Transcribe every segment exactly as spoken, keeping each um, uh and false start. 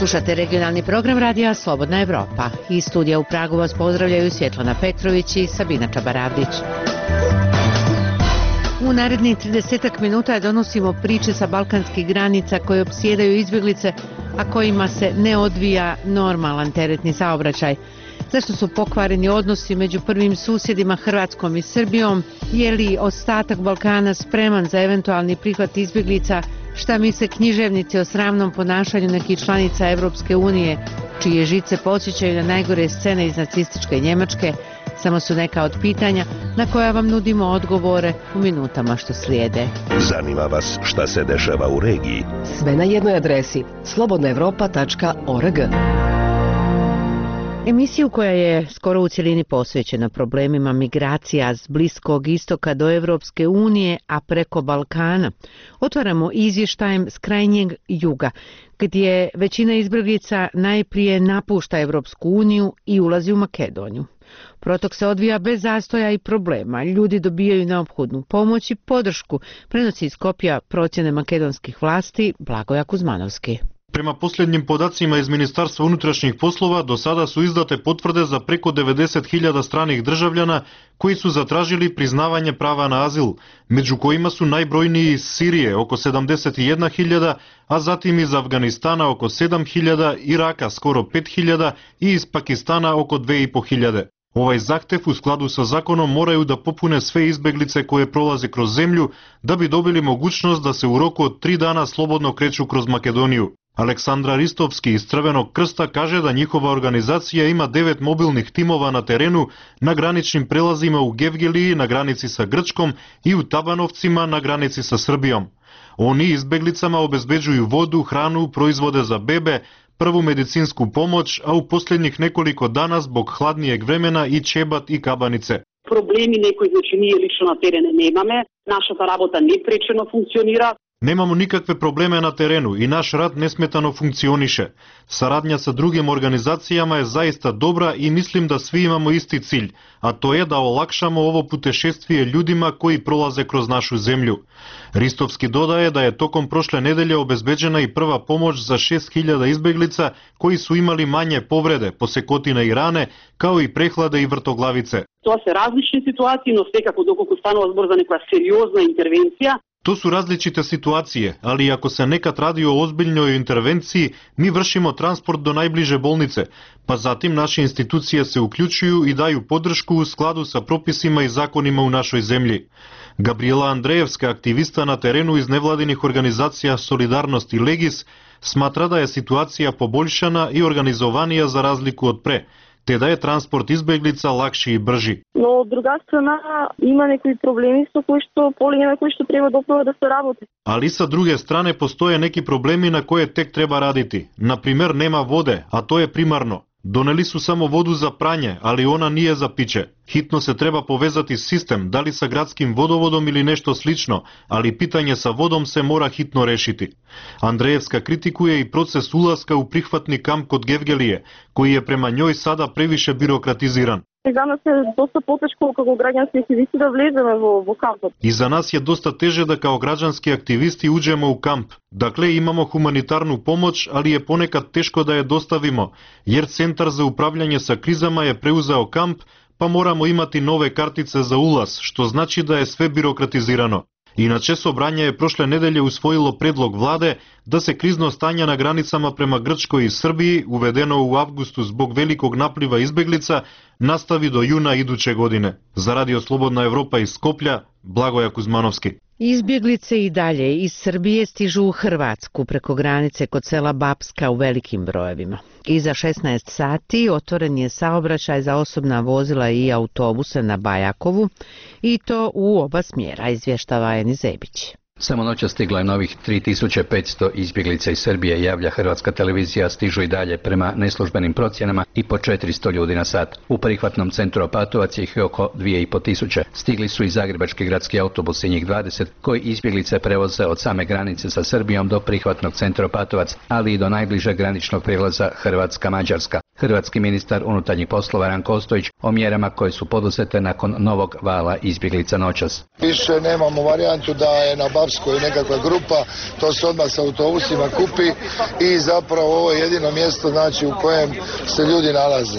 Slušate regionalni program radija Slobodna Evropa. Iz studija u Pragu vas pozdravljaju Svjetlana Petrović i Sabina Čabaravdić. U narednih tridesetak minuta donosimo priče sa balkanskih granica koje opsjedaju izbjeglice, a kojima se ne odvija normalan teretni saobraćaj. Zašto su pokvareni odnosi među prvim susjedima Hrvatskom i Srbijom? Je li ostatak Balkana spreman za eventualni prihvat izbjeglica? Šta misle književnici o sramnom ponašanju nekih članica Evropske unije, čije žice podsjećaju na najgore scene iz nacističke Njemačke? Samo su neka od pitanja na koja vam nudimo odgovore u minutama što slijede. Zanima vas šta se dešava u regiji? Sve na jednoj adresi slobodna evropa tačka org. Emisiju koja je skoro u cjelini posvećena problemima migracija s Bliskog istoka do Evropske unije, a preko Balkana, otvaramo izvještajem s krajnjeg juga, gdje većina izbjeglica najprije napušta Evropsku uniju i ulazi u Makedoniju. Protok se odvija bez zastoja i problema. Ljudi dobijaju neophodnu pomoć i podršku, prenosi iz Skopja procjene makedonskih vlasti Blagoja Kuzmanovski. Prema posljednjim podacima iz Ministarstva unutrašnjih poslova, do sada su izdate potvrde za preko devedeset hiljada stranih državljana koji su zatražili priznavanje prava na azil, među kojima su najbrojniji iz Sirije oko sedamdeset jedna hiljada, a zatim iz Afganistana oko sedam hiljada, Iraka skoro pet hiljada i iz Pakistana oko dve i po hiljade. Ovaj zahtev u skladu sa zakonom moraju da popune sve izbeglice koje prolaze kroz zemlju da bi dobili mogućnost da se u roku od tri dana slobodno kreću kroz Makedoniju. Aleksandra Ristovski iz Crvenog krsta kaže da njihova organizacija ima devet mobilnih timova na terenu na graničnim prelazima u Gevgeliji na granici sa Grčkom i u Tabanovcima na granici sa Srbijom. Oni izbeglicama obezbeđuju vodu, hranu, proizvode za bebe, prvu medicinsku pomoć, a u posljednjih nekoliko dana zbog hladnijeg vremena i čebat i kabanice. Problemi nekoj, znači nije lično na terene nemame, naša ta rabota neprečeno funkcionira. Nemamo nikakve probleme na terenu i naš rad nesmetano funkcioniše. Saradnja sa drugim organizacijama je zaista dobra i mislim da svi imamo isti cilj, a to je da olakšamo ovo putešestvije ljudima koji prolaze kroz našu zemlju. Ristovski dodaje da je tokom prošle nedelje obezbeđena i prva pomoć za šest hiljada izbeglica koji su imali manje povrede, posekotine i rane, kao i prehlade i vrtoglavice. To se različne situacije, no svekako dokoliko stanova zbor za neka seriozna intervencija. To su različite situacije, ali ako se nekad radi o ozbiljnoj intervenciji, mi vršimo transport do najbliže bolnice, pa zatim naše institucije se uključuju i daju podršku u skladu sa propisima i zakonima u našoj zemlji. Gabriela Andrejevska, aktivista na terenu iz nevladinih organizacija Solidarnost i Legis, smatra da je situacija poboljšana i organizovanija za razliku od pre, te da je transport izbeglica lakši i brži. Но от друга страна има некои проблеми со кои што полиња на кои што треба допрво да се работи. Ali sa druge strane postoje neki problemi na koje tek treba raditi. Na primjer, nema vode, a to je primarno. Doneli su samo vodu za pranje, ali ona nije za piće. Hitno se treba povezati sistem, da li sa gradskim vodovodom ili nešto slično, ali pitanje sa vodom se mora hitno rešiti. Andrejevska kritikuje i proces ulaska u prihvatni kamp kod Gevgelije, koji je prema njoj sada previše birokratiziran. И за нас е доста потешко како граѓански активисти да влеземе во, во кампот. И за нас je dosta teže da kao građanski aktivisti uđemo u kamp. Dakle, imamo humanitarnu pomoć, ali je ponekad teško da je dostavimo, jer Centar za upravljanje sa krizama je preuzeo kamp, pa moramo imati nove kartice za ulaz, što znači da je sve birokratizirano. Inače, Sobranje je prošle nedelje usvojilo predlog vlade da se krizno stanje na granicama prema Grčkoj i Srbiji, uvedeno u avgustu zbog velikog napliva izbeglica, nastavi do juna iduće godine. Za Radio Slobodna Evropa iz Skoplja, Blagoja Kuzmanovski. Izbjeglice i dalje iz Srbije stižu u Hrvatsku preko granice kod sela Bapska u velikim brojevima. Iza šesnaest sati otvoren je saobraćaj za osobna vozila i autobuse na Bajakovu i to u oba smjera, izvještava Eni Zebić. Samo noća stigla je novih tri tisuće petsto izbjeglica iz Srbije, javlja Hrvatska televizija, stižu i dalje prema neslužbenim procjenama i po četiristo ljudi na sat. U prihvatnom centru Opatovac ih je oko dvije i po tisuće. Stigli su i zagrebački gradski autobusi, njih dvadeset, koji izbjeglice prevoze od same granice sa Srbijom do prihvatnog centra Opatovac, ali i do najbližeg graničnog prijelaza Hrvatska-Mađarska. Hrvatski ministar unutarnjih poslova Ranko Ostojić o mjerama koje su poduzete nakon novog vala izbjeglica noćas. Više nemamo varijantu da je na Bapskoj nekakva grupa, to se odmah s autobusima kupi i zapravo ovo je jedino mjesto znači, u kojem se ljudi nalaze.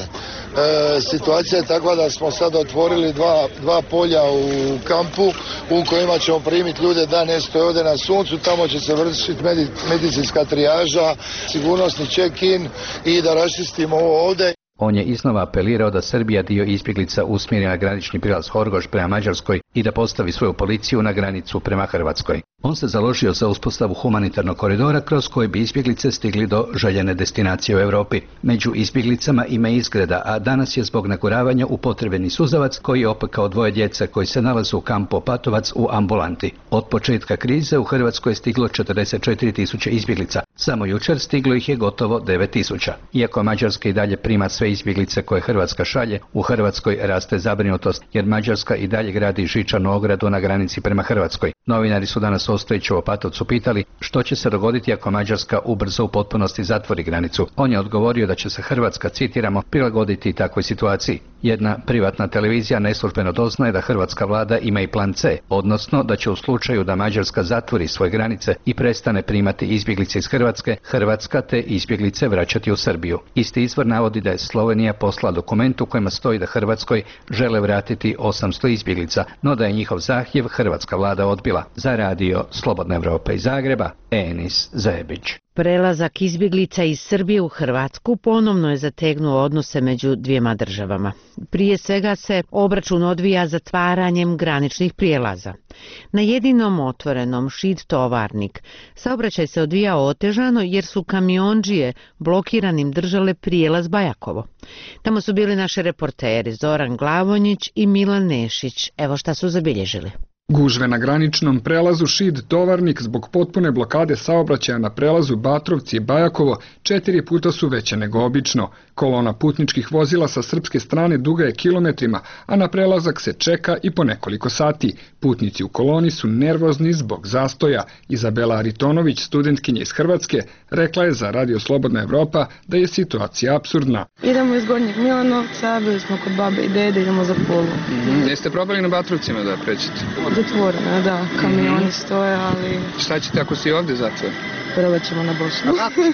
E, situacija je takva da smo sad otvorili dva, dva polja u kampu u kojima ćemo primiti ljude da ne stoje ovdje na suncu, tamo će se vršiti medi, medicinska trijaža, sigurnosni check-in i da raščistimo ovo ovdje. On je iznova apelirao da Srbija dio izbjeglica usmjeri na granični prijelaz Horgoš prema Mađarskoj i da postavi svoju policiju na granicu prema Hrvatskoj. On se založio za uspostavu humanitarnog koridora kroz koji bi izbjeglice stigli do željene destinacije u Europi. Među izbjeglicama ima izgreda, a danas je zbog naguravanja upotrebljeni suzavac koji je opekao dvoje djece koji se nalaze u kampu Opatovac u ambulanti. Od početka krize u Hrvatskoj je stiglo četrdeset četiri tisuće izbjeglica. Samo jučer stiglo ih je gotovo devet tisuća. Iako Mađarska i dalje prima sve izbjeglice koje Hrvatska šalje, u Hrvatskoj raste zabrinutost jer Mađarska i dalje gradi žičanu ogradu na granici prema Hrvatskoj. Novinari su danas Ostojića u Opatovcu pitali što će se dogoditi ako Mađarska ubrzo u potpunosti zatvori granicu. On je odgovorio da će se Hrvatska, citiramo, prilagoditi takvoj situaciji. Jedna privatna televizija neslužbeno doznaje da hrvatska vlada ima i plan C, odnosno da će u slučaju da Mađarska zatvori svoje granice i prestane primati izbjeglice iz Hrvatske, Hrvatska te izbjeglice vraćati u Srbiju. Isti izvor navodi da je Slovenija poslala dokument u kojima stoji da Hrvatskoj žele vratiti osamsto izbjeglica, no da je njihov zahtjev hrvatska vlada odbila. Za radio Slobodna Evropa iz Zagreba, Enis Zebić. Prelazak izbjeglica iz Srbije u Hrvatsku ponovno je zategnuo odnose među dvijema državama. Prije svega se obračun odvija zatvaranjem graničnih prijelaza. Na jedinom otvorenom Šid Tovarnik saobraćaj se odvija otežano jer su kamiondžije blokiranim držale prijelaz Bajakovo. Tamo su bili naši reporteri Zoran Glavonjić i Milan Nešić. Evo šta su zabilježili. Gužve na graničnom prelazu Šid Tovarnik zbog potpune blokade saobraćaja na prelazu Batrovci i Bajakovo četiri puta su veće nego obično. Kolona putničkih vozila sa srpske strane duga je kilometrima, a na prelazak se čeka i po nekoliko sati. Putnici u koloni su nervozni zbog zastoja. Izabela Aritonović, studentkinja iz Hrvatske, rekla je za Radio Slobodna Evropa da je situacija apsurdna. Idemo iz Gornjeg Milanovca, bili smo kod babe i dede, idemo za Pulu. Mm-hmm. Jeste probali na Batrovcima da prećete? Zatvoreno, da, kamioni mm-hmm. stoje, ali... Šta ćete ako si ovdje zato? Probat ćemo na Bosnu.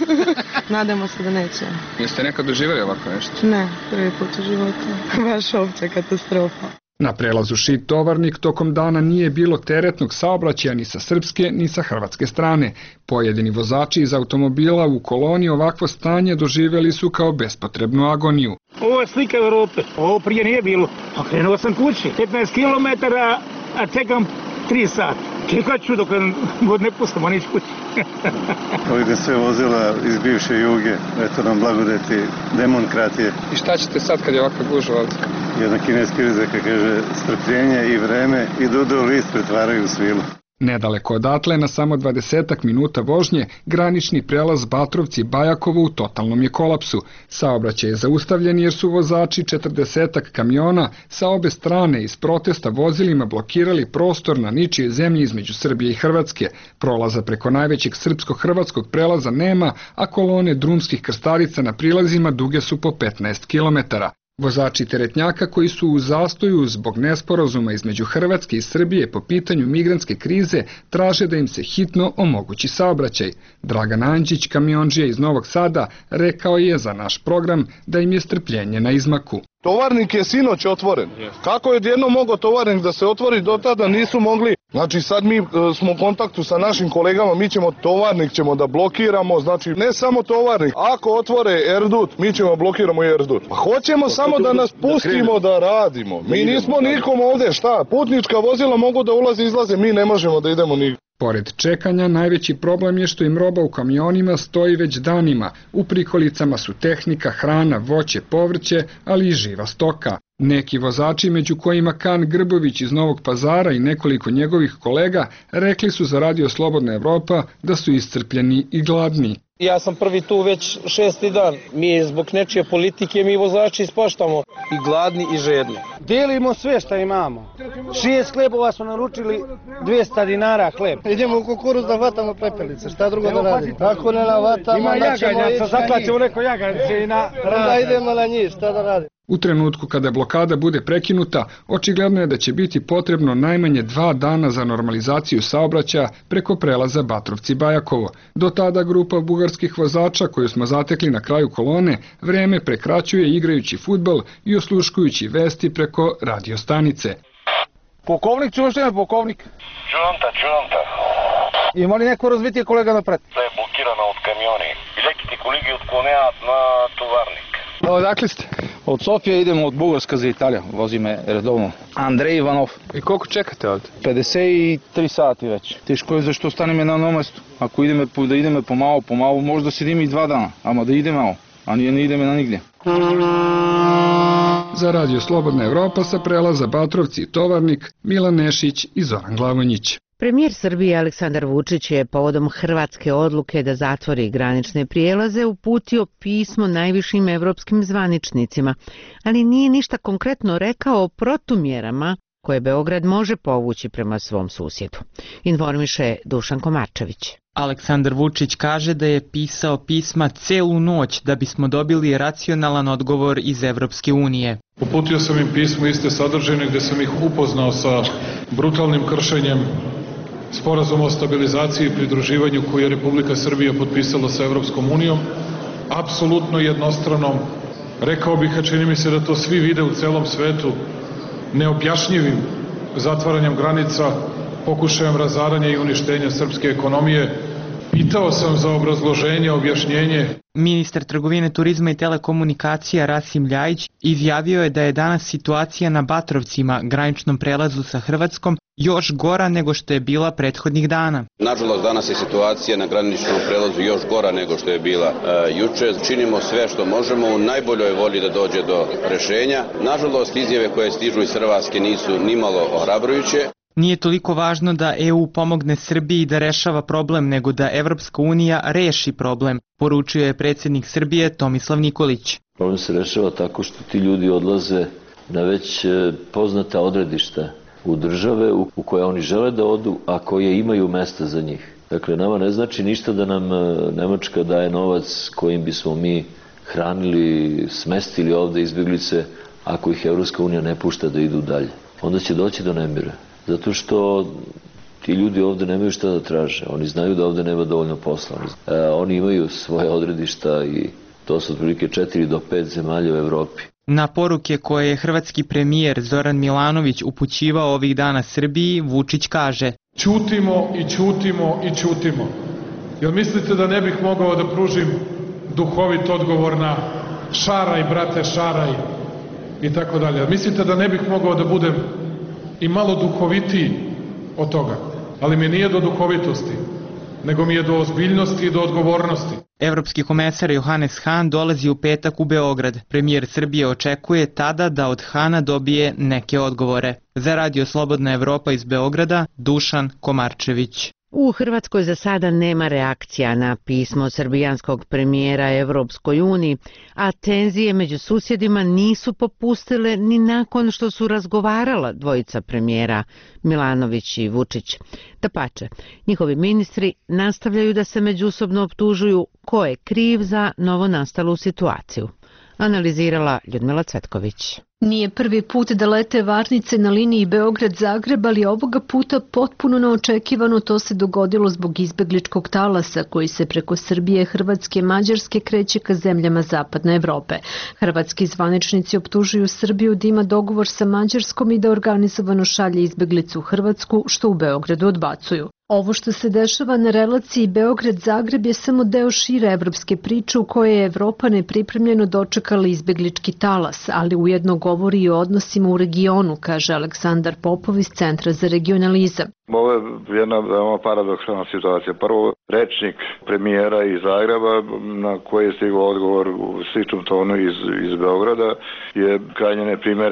Nadamo se da neće. Jeste nekad doživjeli ovako nešto? Ne, prvi put u životu. Baš opća katastrofa. Na prelazu Šid Tovarnik tokom dana nije bilo teretnog saobraćaja ni sa srpske ni sa hrvatske strane. Pojedini vozači iz automobila u koloni ovakvo stanje doživjeli su kao bespotrebnu agoniju. Ovo je slika Europe, ovo prije nije bilo. Okrenuo sam kući, petnaest kilometara, a čekam tri sata. Čekat ću dok god ne pustimo nić kući. Ovdje sve vozila iz bivše Juge, eto nam blagodeti demokratije. I šta ćete sad kad je ovakva gužva ovdje? Jedna kineska izreka kaže strpljenje i vreme i dudo list pretvaraju u svilu. Nedaleko odatle, na samo dvadesetak minuta vožnje, granični prelaz Batrovci-Bajakovo u totalnom je kolapsu. Saobraćaj je zaustavljen jer su vozači četrdesetak kamiona sa obe strane iz protesta vozilima blokirali prostor na ničijoj zemlji između Srbije i Hrvatske. Prolaza preko najvećeg srpsko-hrvatskog prelaza nema, a kolone drumskih krstarica na prilazima duge su po petnaest kilometara. Vozači teretnjaka koji su u zastoju zbog nesporazuma između Hrvatske i Srbije po pitanju migrantske krize traže da im se hitno omogući saobraćaj. Dragan Anđić, kamiondžija iz Novog Sada, rekao je za naš program da im je strpljenje na izmaku. Tovarnik je sinoć otvoren. Kako je jedno mogao tovarnik da se otvori, do tada nisu mogli. Znači sad mi e, smo u kontaktu sa našim kolegama, mi ćemo tovarnik ćemo da blokiramo, znači ne samo tovarnik. Ako otvore Erdut, mi ćemo blokiramo i Erdut. Pa hoćemo samo da nas pustimo da radimo. Mi nismo nikom ovdje, šta? Putnička vozila mogu da ulaze i izlaze, mi ne možemo da idemo nigdje. Pored čekanja, najveći problem je što im roba u kamionima stoji već danima. U prikolicama su tehnika, hrana, voće, povrće, ali i živa stoka. Neki vozači, među kojima Kan Grbović iz Novog Pazara i nekoliko njegovih kolega, rekli su za Radio Slobodna Evropa da su iscrpljeni i gladni. Ja sam prvi tu već šesti dan. Mi zbog nečije politike mi vozači ispaštamo i gladni i žedni. Delimo sve što imamo. Šest hlebova smo naručili, dvesta dinara hleb. Idemo u kukuruz da vatamo pepelice, šta drugo da radimo? Ako ne navatamo, ima jaganjaca, zaklaćemo neko jaganjce i na... Da idemo na njih, šta da radimo? U trenutku kada blokada bude prekinuta, očigledno je da će biti potrebno najmanje dva dana za normalizaciju saobraćaja preko prelaza Batrovci-Bajakovo. Do tada grupa bugarskih vozača koju smo zatekli na kraju kolone vreme prekraćuje igrajući fudbal i osluškujući vesti preko radiostanice. Pukovnik, čuvaš li me pukovnik? Čuvam te, čuvam te. Ima li neko razbitije kolega napred? Da je blokirano od kamioni. Леките колеги отклоняват на товарник. Odakle ste? Od Sofije idemo od Bugarska za Italija, vozi me redovno. Andrej Ivanov. I koliko čekate ovdje? pedeset tri sati već. Teško je zašto ostaneme na jednom mestu. Ako ideme, da ideme pomalo, pomalo, možda sedim i dva dana, ama da ide malo, a nije ne ideme na nigdje. Za Radio Slobodna Evropa sa prelaza Batrovci i Tovarnik, Milan Nešić i Zoran Glavonjić. Premijer Srbije Aleksandar Vučić je povodom hrvatske odluke da zatvori granične prijelaze uputio pismo najvišim evropskim zvaničnicima, ali nije ništa konkretno rekao o protumjerama koje Beograd može povući prema svom susjedu. Informiše Dušan Komarčević. Aleksandar Vučić kaže da je pisao pisma celu noć da bismo dobili racionalan odgovor iz Evropske unije. Uputio sam im pismo iste sadržine gdje sam ih upoznao sa brutalnim kršenjem Sporazuma o stabilizaciji i pridruživanju koji je Republika Srbija potpisala sa Evropskom unijom, apsolutno jednostranom, rekao bih, a čini mi se da to svi vide u celom svetu, neobjašnjivim zatvaranjem granica, pokušajem razaranja i uništenja srpske ekonomije. Pitao sam za obrazloženje, objašnjenje. Ministar trgovine, turizma i telekomunikacija Rasim Ljajić izjavio je da je danas situacija na Batrovcima, graničnom prelazu sa Hrvatskom, još gora nego što je bila prethodnih dana. Nažalost, danas je situacija na graničnom prelazu još gora nego što je bila e, juče. Činimo sve što možemo u najboljoj volji da dođe do rešenja. Nažalost, izjave koje stižu iz Hrvatske nisu nimalo ohrabrujuće. Nije toliko važno da E U pomogne Srbiji da rešava problem, nego da Evropska unija reši problem, poručio je predsjednik Srbije Tomislav Nikolić. Problem se rešava tako što ti ljudi odlaze na već poznata odredišta u države u koje oni žele da odu, a koje imaju mesta za njih. Dakle, nama ne znači ništa da nam Nemačka daje novac kojim bismo mi hranili, smestili ovde izbjeglice, ako ih Evropska unija ne pušta da idu dalje. Onda će doći do nemira. Zato što ti ljudi ovde nemaju šta da traže. Oni znaju da ovde nema dovoljno posla. E, oni imaju svoje odredišta i to su otprilike četiri do pet zemalja u Evropi. Na poruke koje je hrvatski premijer Zoran Milanović upućivao ovih dana Srbiji, Vučić kaže: Ćutimo i ćutimo i ćutimo. Jel mislite da ne bih mogao da pružim duhovit odgovor na šaraj, brate, šaraj i tako dalje? Jel mislite da ne bih mogao da budem i malo duhovitiji od toga, ali mi nije do duhovitosti, nego mi je do ozbiljnosti i do odgovornosti. Evropski komesar Johannes Hahn dolazi u petak u Beograd. Premijer Srbije očekuje tada da od Hana dobije neke odgovore. Za Radio Slobodna Evropa iz Beograda, Dušan Komarčević. U Hrvatskoj za sada nema reakcija na pismo srbijanskog premijera Evropskoj uniji, a tenzije među susjedima nisu popustile ni nakon što su razgovarala dvojica premijera Milanović i Vučić. Dapače, njihovi ministri nastavljaju da se međusobno optužuju ko je kriv za novonastalu situaciju. Analizirala Ljudmila Cvetković. Nije prvi put da lete varnice na liniji Beograd-Zagreb, ali ovoga puta potpuno neočekivano to se dogodilo zbog izbegličkog talasa koji se preko Srbije, Hrvatske i Mađarske kreće ka zemljama Zapadne Evrope. Hrvatski zvaničnici optužuju Srbiju da ima dogovor sa Mađarskom i da organizovano šalje izbeglicu u Hrvatsku, što u Beogradu odbacuju. Ovo što se dešava na relaciji Beograd-Zagreb je samo deo šire evropske priče u kojoj je Evropa nepripremljeno dočekala izbeglički talas, ali ujedno govori i o odnosima u regionu, kaže Aleksandar Popov iz Centra za regionalizam. Ovo je jedna veoma paradoksalna situacija. Prvo, rečnik premijera iz Zagreba, na koji je stigao odgovor u sličnom tonu iz, iz Beograda, je krajnje neprimeren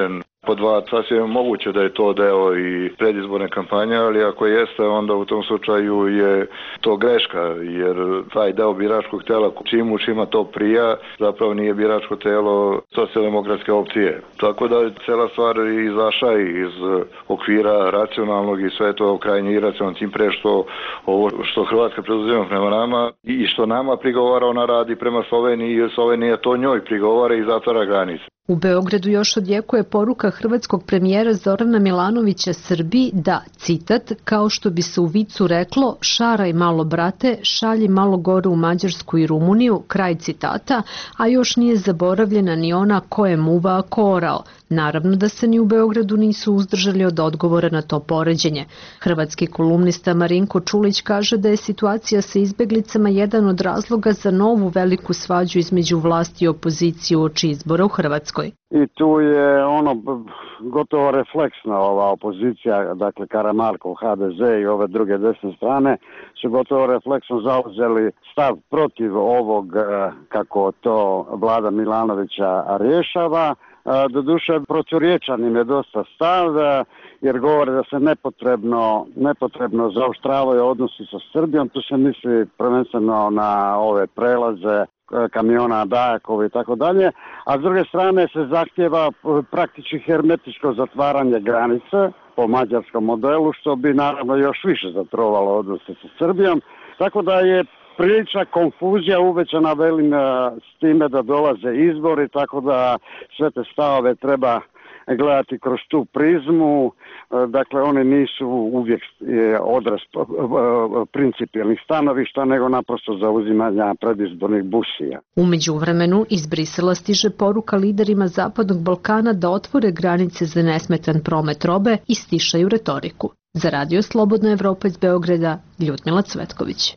Po dva, sasvim je moguće da je to deo i predizborne kampanje, ali ako jeste, onda u tom slučaju je to greška, jer taj deo biračkog tela, čim učima to prija, zapravo nije biračko telo socijaldemokratske opcije. Tako da je cela stvar izašla iz okvira racionalnog i sve to krajnje iracionalno, tim pre što ovo što Hrvatska preduzima prema nama i što nama prigovara, ona radi prema Sloveniji i Slovenija to njoj prigovara i zatvara granice. U Beogradu još odjekuje poruka hrvatskog premijera Zorana Milanovića Srbiji da, citat, kao što bi se u vicu reklo, šaraj malo brate, šalji malo gore u Mađarsku i Rumuniju, kraj citata, a još nije zaboravljena ni ona ko je muva, a ko orao. Naravno da se ni u Beogradu nisu uzdržali od odgovora na to poređenje. Hrvatski kolumnista Marinko Čulić kaže da je situacija sa izbeglicama jedan od razloga za novu veliku svađu između vlasti i opozicije uoči izbora u Hrvatskoj. I tu je ono gotovo refleksna ova opozicija, dakle Karamarkov, ha de ze i ove druge desne strane su gotovo refleksno zauzeli stav protiv ovog, kako to vlada Milanovića rješava. Doduše, proturječan im je dosta stav, jer govore da se nepotrebno, nepotrebno zaoštravaju odnosi sa Srbijom. Tu se misli prvenstveno na ove prelaze kamiona Dajakovi i tako dalje, a s druge strane se zahtjeva praktički hermetičko zatvaranje granice po mađarskom modelu, što bi naravno još više zatrovalo odnose sa Srbijom. Tako da je prilična konfuzija uvećana, velim, s time da dolaze izbori, tako da sve te stavove treba gledati kroz tu prizmu. Dakle, oni nisu uvijek odraz principijelnih stanovišta, nego naprosto zauzimanja predizbornih busija. U međuvremenu iz Brisela stiže poruka liderima Zapadnog Balkana da otvore granice za nesmetan promet robe i stišaju retoriku. Za Radio Slobodna Evropa iz Beograda, Ljudmila Cvetković.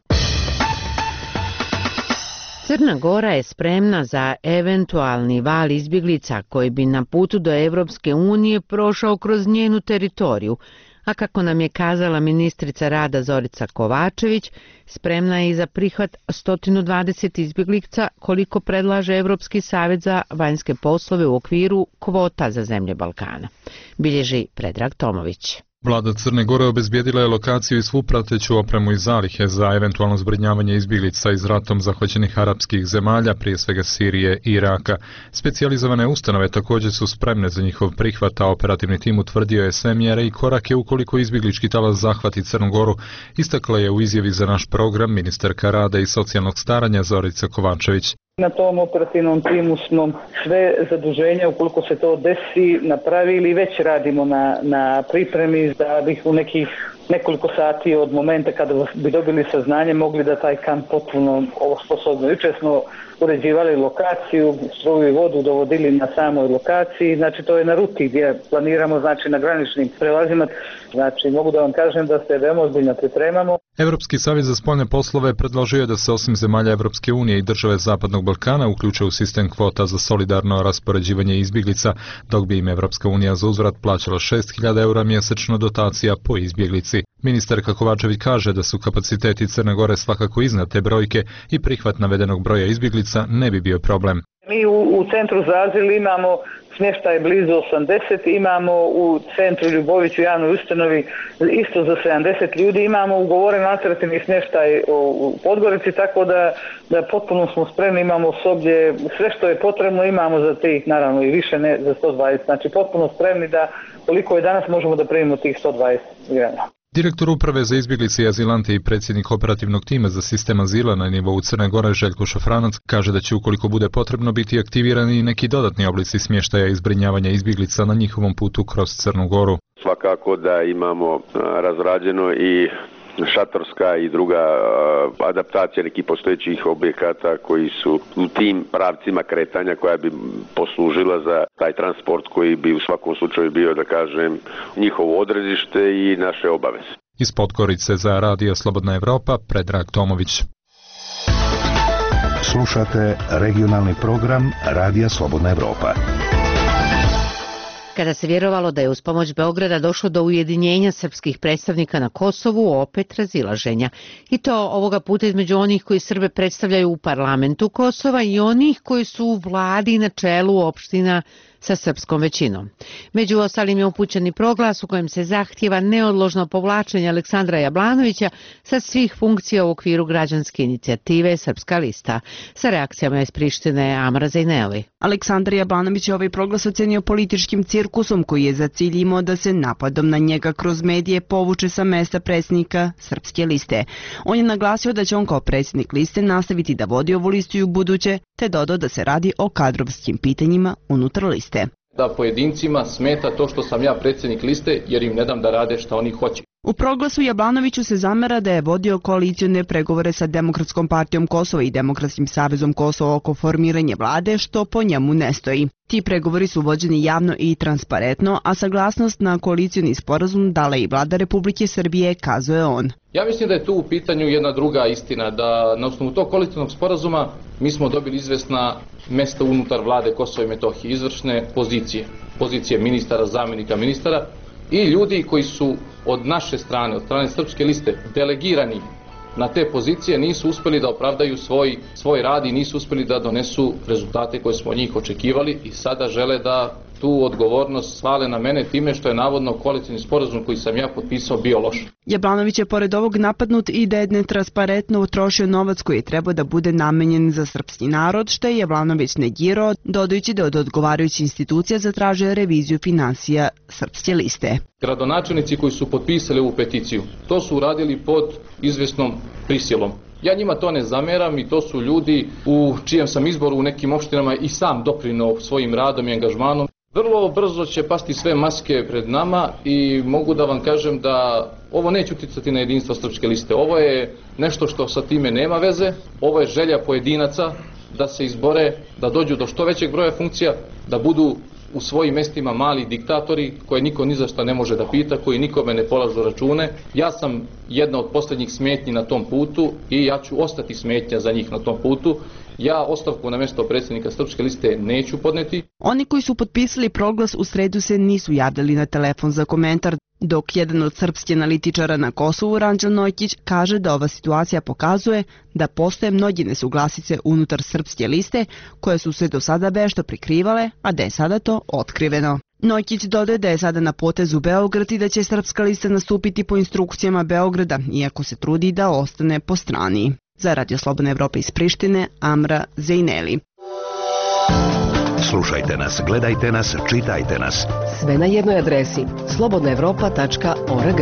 Crna Gora je spremna za eventualni val izbjeglica koji bi na putu do Evropske unije prošao kroz njenu teritoriju, a kako nam je kazala ministrica rada Zorica Kovačević, spremna je i za prihvat sto dvadeset izbjeglica koliko predlaže Evropski savjet za vanjske poslove u okviru kvota za zemlje Balkana. Bilježi Predrag Tomović. Vlada Crne Gore obezbijedila je lokaciju i svu prateću opremu i zalihe za eventualno zbrinjavanje izbjeglica iz ratom zahvaćenih arapskih zemalja, prije svega Sirije i Iraka. Specijalizovane ustanove također su spremne za njihov prihvat, a operativni tim utvrdio je sve mjere i korake ukoliko izbjeglički talas zahvati Crnu Goru, istakla je u izjavi za naš program ministarka rada i socijalnog staranja Zorica Kovačević. Na tom operativnom timu smo sve zaduženja, ukoliko se to desi, napravili i već radimo na, na pripremi da bih u nekih nekoliko sati od momenta kada bi dobili saznanje mogli da taj kamp potpuno osposobno. Jučer smo uređivali lokaciju, struju i vodu dovodili na samoj lokaciji, znači to je na ruti gdje planiramo, znači na graničnim prelazima. Znači mogu da vam kažem da se veoma ozbiljno pripremamo. Evropski savjet za spoljne poslove predložio je da se osim zemalja Evropske unije i države Zapadnog Balkana uključe u sistem kvota za solidarno raspoređivanje izbjeglica, dok bi im Evropska unija za uzvrat plaćala šest hiljada eura mjesečno dotacija po izbjeglici. Ministarka Kovačević kaže da su kapaciteti Crne Gore svakako iznad te brojke i prihvat navedenog broja izbjeglica ne bi bio problem. Mi u, u centru za azil imamo smještaj blizu osamdeset, imamo u centru Ljubović u javnoj ustanovi isto za sedamdeset ljudi, imamo ugovoren alternativni smještaj u Podgorici, tako da, da potpuno smo spremni, imamo osoblje, sve što je potrebno imamo za tih, naravno i više ne za sto dvadeset, znači potpuno spremni da koliko je danas možemo da primimo tih sto dvadeset grana. Direktor uprave za izbjeglice i azilante i predsjednik operativnog tima za sistem azila na nivou Crne Gore Željko Šafranac kaže da će ukoliko bude potrebno biti aktivirani i neki dodatni oblici smještaja i zbrinjavanja izbjeglica na njihovom putu kroz Crnu Goru. Svakako da imamo razrađeno i šatorska i druga uh, adaptacija nekih postojećih objekata koji su u tim pravcima kretanja koja bi poslužila za taj transport koji bi u svakom slučaju bio, da kažem, njihovo odredište i naše obaveze. Iz Podgorice za Radio Slobodna Evropa, Predrag Tomović. Slušate regionalni program Radija Slobodna Evropa. Kada se vjerovalo da je uz pomoć Beograda došlo do ujedinjenja srpskih predstavnika na Kosovu, opet razilaženja. I to ovoga puta između onih koji Srbe predstavljaju u parlamentu Kosova i onih koji su u vladi na čelu opština sa srpskom većinom. Među ostalim je upućen i proglas u kojem se zahtjeva neodložno povlačenje Aleksandra Jablanovića sa svih funkcija u okviru građanske inicijative Srpska lista. Sa reakcijama iz Prištine Amra Zejneli. Aleksandar Jablanović je ovaj proglas ocenio političkim cirkusom koji je za cilj imao da se napadom na njega kroz medije povuče sa mesta predsjednika Srpske liste. On je naglasio da će on kao predsjednik liste nastaviti da vodi ovu listu i u buduće, te dodao da se radi o kadrovskim pitanjima unutar liste. Da pojedincima smeta to što sam ja predsjednik liste jer im ne dam da rade šta oni hoće. U proglasu Jablanoviću se zamera da je vodio koalicijone pregovore sa Demokratskom partijom Kosova i Demokratskim savezom Kosova oko formiranja vlade, što po njemu ne stoji. Ti pregovori su vođeni javno i transparentno, a saglasnost na koalicijoni sporazum dala i vlada Republike Srbije, kazuje on. Ja mislim da je tu u pitanju jedna druga istina, da na osnovu tog koalicijnog sporazuma mi smo dobili izvesna mesta unutar vlade Kosova i Metohije, izvršne pozicije, pozicije ministara, zamjenika ministara i ljudi koji su od naše strane, od strane Srpske liste, delegirani na te pozicije, nisu uspjeli da opravdaju svoj, svoj rad i nisu uspjeli da donesu rezultate koje smo od njih očekivali i sada žele da tu odgovornost svale na mene time što je navodno koalicijni sporazum koji sam ja potpisao bio loš. Jablanović je pored ovog napadnut i da je netransparentno utrošio novac koji je trebao da bude namenjen za srpski narod, što je Jablanović negirao, dodajući da od odgovarajućih institucija zatražuje reviziju financija Srpske liste. Gradonačelnici koji su potpisali ovu peticiju, to su uradili pod izvjesnom prisilom. Ja njima to ne zameram i to su ljudi u čijem sam izboru u nekim opštinama i sam doprinao svojim radom i angažmanom. Vrlo brzo će pasti sve maske pred nama i mogu da vam kažem da ovo neće uticati na jedinstvo Srpske liste. Ovo je nešto što sa time nema veze, ovo je želja pojedinaca da se izbore, da dođu do što većeg broja funkcija, da budu u svojim mestima mali diktatori koje niko ni za šta ne može da pita, koji nikome ne polažu račune. Ja sam jedna od posljednjih smetnji na tom putu i ja ću ostati smetnja za njih na tom putu. Ja ostavku na mjesto predsjednika Srpske liste neću podneti. Oni koji su potpisali proglas u sredu se nisu javljali na telefon za komentar, dok jedan od srpskih analitičara na Kosovu, Ranđel Nojkić, kaže da ova situacija pokazuje da postoje mnogi nesuglasice unutar Srpske liste koje su se do sada vešto prikrivale, a da je sada to otkriveno. Nojkić dodaje da je sada na potezu Beograd i da će Srpska lista nastupiti po instrukcijama Beograda, iako se trudi da ostane po strani. Za Radio Slobodna Evropa iz Prištine, Amra Zejneli. Slušajte nas, gledajte nas, čitajte nas. Sve na jednoj adresi slobodna evropa tačka org.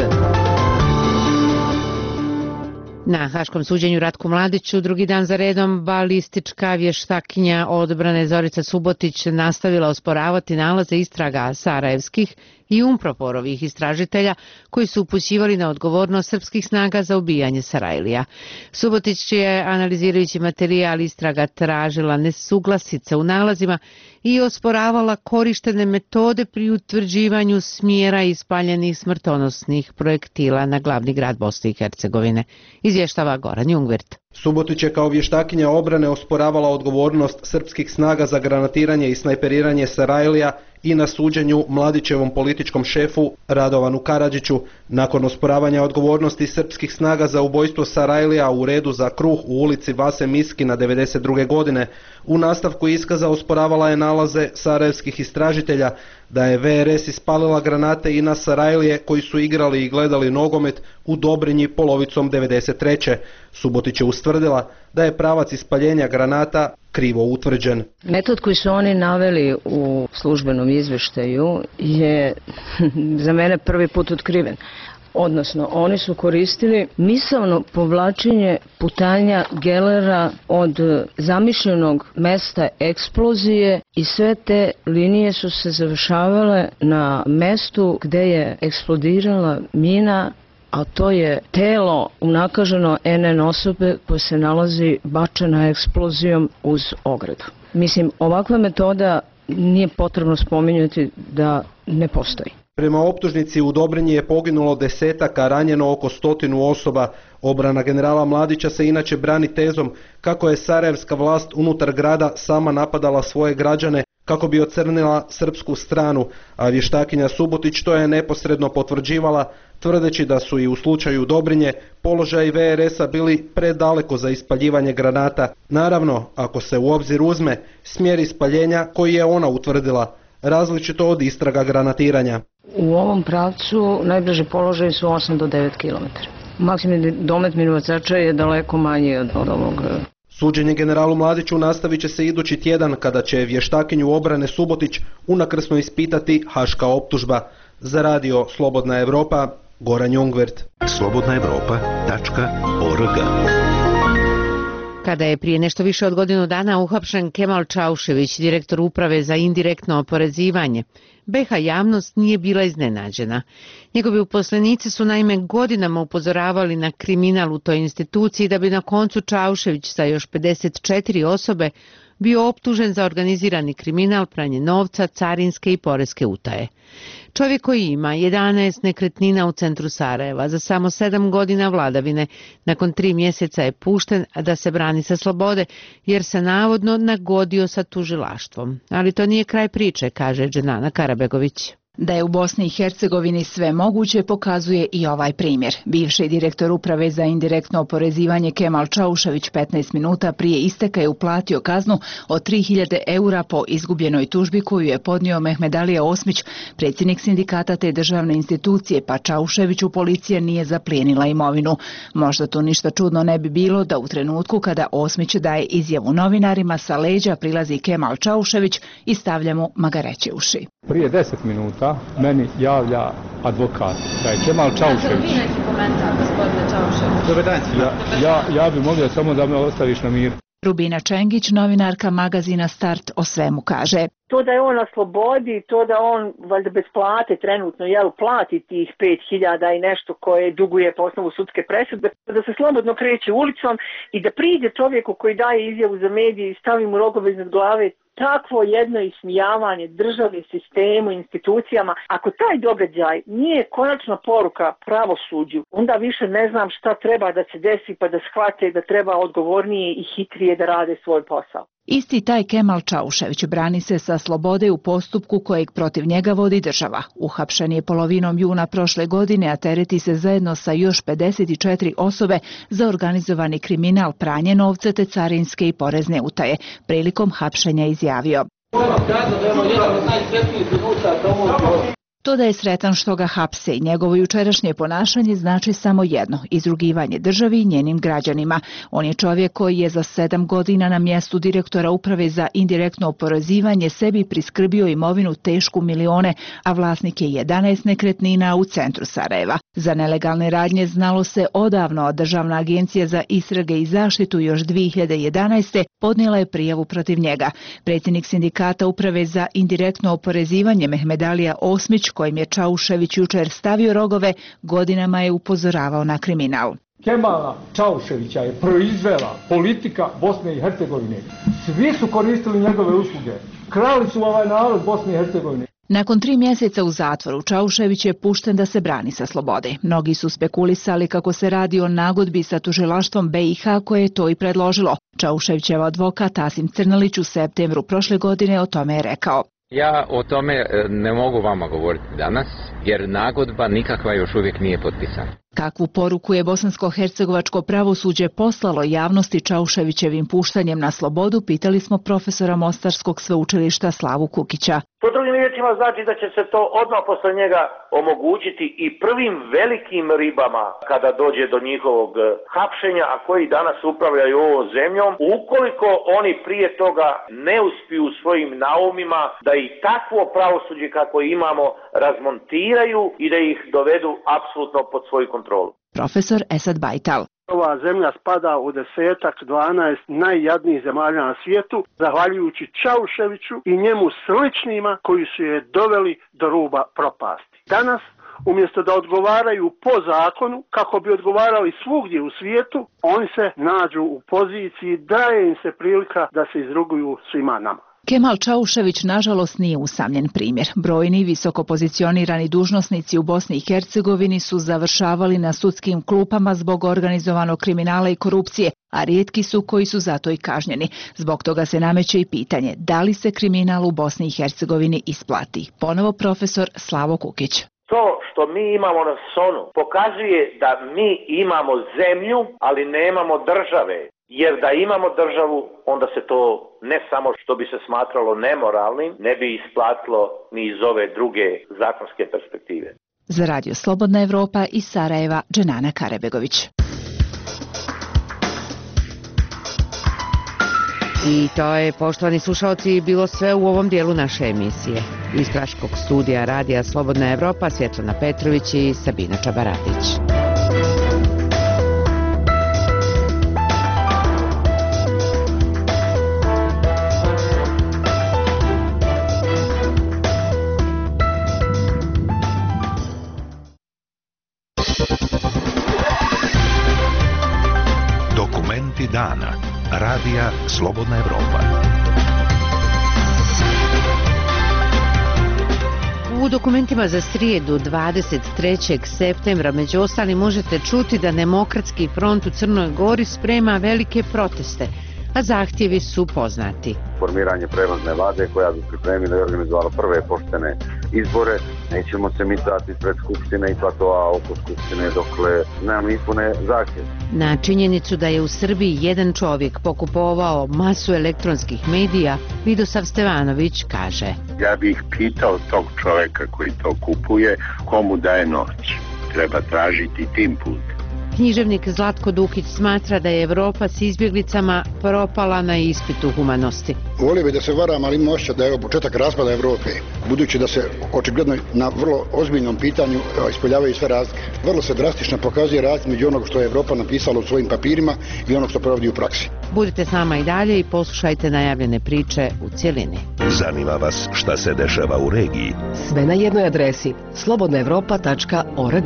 Na haškom suđenju Ratku Mladiću drugi dan za redom balistička vještakinja odbrane Zorica Subotić nastavila osporavati nalaze istraga sarajevskih i Umproporovih istražitelja koji su upućivali na odgovornost srpskih snaga za ubijanje Sarajlija. Subotić je, analizirajući materijal istraga, tražila nesuglasice u nalazima i osporavala korištene metode pri utvrđivanju smjera ispaljenih smrtonosnih projektila na glavni grad Bosne i Hercegovine. Izvještava Goran Jungvirt. Subotić je kao vještakinja obrane osporavala odgovornost srpskih snaga za granatiranje i snajperiranje Sarajlija i na suđenju Mladićevom političkom šefu Radovanu Karadžiću nakon osporavanja odgovornosti srpskih snaga za ubojstvo Sarajlija u redu za kruh u ulici Vase Miskina devedeset druge godine. U nastavku iskaza osporavala je nalaze sarajevskih istražitelja da je V R S ispalila granate i na Sarajlije koji su igrali i gledali nogomet u Dobrinji polovicom devedeset treće. Subotić je ustvrdila da je pravac ispaljenja granata krivo utvrđen. Metod koji su oni naveli u službenom izveštaju je za mene prvi put otkriven. Odnosno, oni su koristili misaono povlačenje putanja gelera od zamišljenog mesta eksplozije i sve te linije su se završavale na mestu gde je eksplodirala mina, a to je telo unakaženo N N osobe koje se nalazi bačena eksplozijom uz ogradu. Mislim, ovakva metoda nije potrebno spominjati da ne postoji. Prema optužnici u Dobrinji je poginulo desetak, a ranjeno oko stotinu osoba. Obrana generala Mladića se inače brani tezom kako je sarajevska vlast unutar grada sama napadala svoje građane kako bi ocrnila srpsku stranu, a vještakinja Subotić to je neposredno potvrđivala, tvrdeći da su i u slučaju Dobrinje položaji V R S-a bili predaleko za ispaljivanje granata. Naravno, ako se u obzir uzme smjer ispaljenja koji je ona utvrdila, različito od istraga granatiranja. U ovom pravcu najbliži položaj su osam do devet kilometara. Maksimalni domet minobacača je daleko manji od ovog. Suđenje generalu Mladiću nastavit će se idući tjedan kada će vještakinju obrane Subotić unakrsno ispitati haška optužba. Za radio Slobodna Evropa, Goran Jungvert. slobodna evropa tačka org. Kada je prije nešto više od godinu dana uhapšen Kemal Čaušević, direktor uprave za indirektno oporezivanje, be ha javnost nije bila iznenađena. Njegovi uposlenici su naime godinama upozoravali na kriminal u toj instituciji da bi na koncu Čaušević sa još pedeset četiri osobe bio optužen za organizirani kriminal, pranje novca, carinske i poreske utaje. Čovjek koji ima jedanaest nekretnina u centru Sarajeva, za samo sedam godina vladavine, nakon tri mjeseca je pušten da se brani sa slobode, jer se navodno nagodio sa tužilaštvom. Ali to nije kraj priče, kaže Dženana Karabegović. Da je u Bosni i Hercegovini sve moguće pokazuje i ovaj primjer. Bivši direktor uprave za indirektno oporezivanje Kemal Čaušević petnaest minuta prije isteka je uplatio kaznu od tri hiljade eura po izgubljenoj tužbi koju je podnio Mehmedalija Osmić, predsjednik sindikata te državne institucije, pa Čauševiću policija nije zaplijenila imovinu. Možda tu ništa čudno ne bi bilo da u trenutku kada Osmić daje izjavu novinarima sa leđa prilazi Kemal Čaušević i stavlja mu magareće uši. Prije deset minuta meni javlja advokat da je Kemal Čaušević. Dobar dan. Ja, ja, ja bi molio samo da me ostaviš na miru. Rubina Čengić, novinarka magazina Start, o svemu kaže. To da je on na slobodi, to da on valjda bez plate trenutno jel, plati tih pet hiljada i nešto koje duguje po osnovu sudske presude, da se slobodno kreće ulicom i da priđe čovjeku koji daje izjavu za medije i stavi mu rogove iznad glave, takvo jedno ismijavanje državnim sistemu, institucijama. Ako taj događaj nije konačna poruka pravosuđu, onda više ne znam šta treba da se desi pa da shvate da treba odgovornije i hitrije da rade svoj posao. Isti taj Kemal Čaušević brani se sa slobode u postupku kojeg protiv njega vodi država. Uhapšen je polovinom juna prošle godine, a tereti se zajedno sa još pedeset četiri osobe za organizovani kriminal, pranje novca te carinske i porezne utaje. Prilikom hapšenja izjavio: To da je sretan što ga hapse i njegovo jučerašnje ponašanje znači samo jedno, izrugivanje državi i njenim građanima. On je čovjek koji je za sedam godina na mjestu direktora uprave za indirektno oporezivanje sebi priskrbio imovinu tešku milione, a vlasnik je jedanaest nekretnina u centru Sarajeva. Za nelegalne radnje znalo se odavno, a Državna agencija za istrage i zaštitu još dvije hiljade jedanaeste. podnijela je prijavu protiv njega. Predsjednik sindikata uprave za indirektno oporezivanje Mehmedalija Osmić, kojim je Čaušević jučer stavio rogove, godinama je upozoravao na kriminal. Kemala Čauševića je proizvela politika Bosne i Hercegovine. Svi su koristili njegove usluge. Krali su ovaj narod Bosne i Hercegovine. Nakon tri mjeseca u zatvoru, Čaušević je pušten da se brani sa slobode. Mnogi su spekulisali kako se radi o nagodbi sa tužilaštvom be i ha koje je to i predložilo. Čauševićev advokat Asim Crnalić u septembru prošle godine o tome je rekao: Ja o tome ne mogu vama govoriti danas, jer nagodba nikakva još uvijek nije potpisana. Kakvu poruku je bosansko-hercegovačko pravosuđe poslalo javnosti Čauševićevim puštanjem na slobodu, pitali smo profesora Mostarskog sveučilišta Slavu Kukića. Po drugim riječima znači da će se to odmah posle njega omogućiti i prvim velikim ribama kada dođe do njihovog hapšenja, a koji danas upravljaju ovom zemljom, ukoliko oni prije toga ne uspiju svojim naumima da i takvo pravosuđe kako imamo razmontiraju i da ih dovedu apsolutno pod svoju kontrolu. Profesor Esad Bajtal. Ova zemlja spada u desetak, dvanaest najjadnijih zemalja na svijetu, zahvaljujući Čauševiću i njemu sličnima koji su je doveli do ruba propasti. Danas, umjesto da odgovaraju po zakonu, kako bi odgovarali svugdje u svijetu, oni se nađu u poziciji, daje im se prilika da se izruguju svima nama. Kemal Čaušević nažalost nije usamljen primjer. Brojni visoko pozicionirani dužnosnici u Bosni i Hercegovini su završavali na sudskim klupama zbog organizovanog kriminala i korupcije, a rijetki su koji su zato i kažnjeni. Zbog toga se nameće i pitanje da li se kriminal u Bosni i Hercegovini isplati. Ponovo profesor Slavo Kukić. To što mi imamo na sonu pokazuje da mi imamo zemlju, ali nemamo države. jer da imamo državu, onda se to ne samo što bi se smatralo nemoralnim, ne bi isplatilo ni iz ove druge zakonske perspektive. Za Radio Slobodna Evropa iz Sarajeva, Dženana Karebegović. I to je, poštovani slušalci, bilo sve u ovom dijelu naše emisije. Iz Praškog studija Radija Slobodna Evropa, Svjetlana Petrović i Sabina Čabaratić. Dokumenti dana. Radija Slobodna Evropa. U dokumentima za srijedu dvadeset trećeg septembra među ostalim možete čuti da Demokratski front u Crnoj Gori sprema velike proteste, a zahtjevi su poznati. Formiranje prelazne vlade koja bi pripremila i organizovala prve poštene izbore. Nećemo se mi stati pred Skupštine i platova oko Skupštine dokle nam ispune zahtjev. Na činjenicu da je u Srbiji jedan čovjek pokupovao masu elektronskih medija, Vidosav Stevanović kaže: Ja bih pitao tog čovjeka koji to kupuje, komu daje noć. Treba tražiti tim putem. Književnik Zlatko Dukić smatra da je Evropa s izbjeglicama propala na ispitu humanosti. Volio bi da se varam, ali imam osjećaj da je ovo početak raspada Evrope, budući da se očigledno na vrlo ozbiljnom pitanju ispoljavaju sve razlike. Vrlo se drastično pokazuje razlika među onog što je Evropa napisala u svojim papirima i onog što provodi u praksi. Budite s nama i dalje i poslušajte najavljene priče u cjelini. Zanima vas šta se dešava u regiji? Sve na jednoj adresi slobodna evropa tačka org.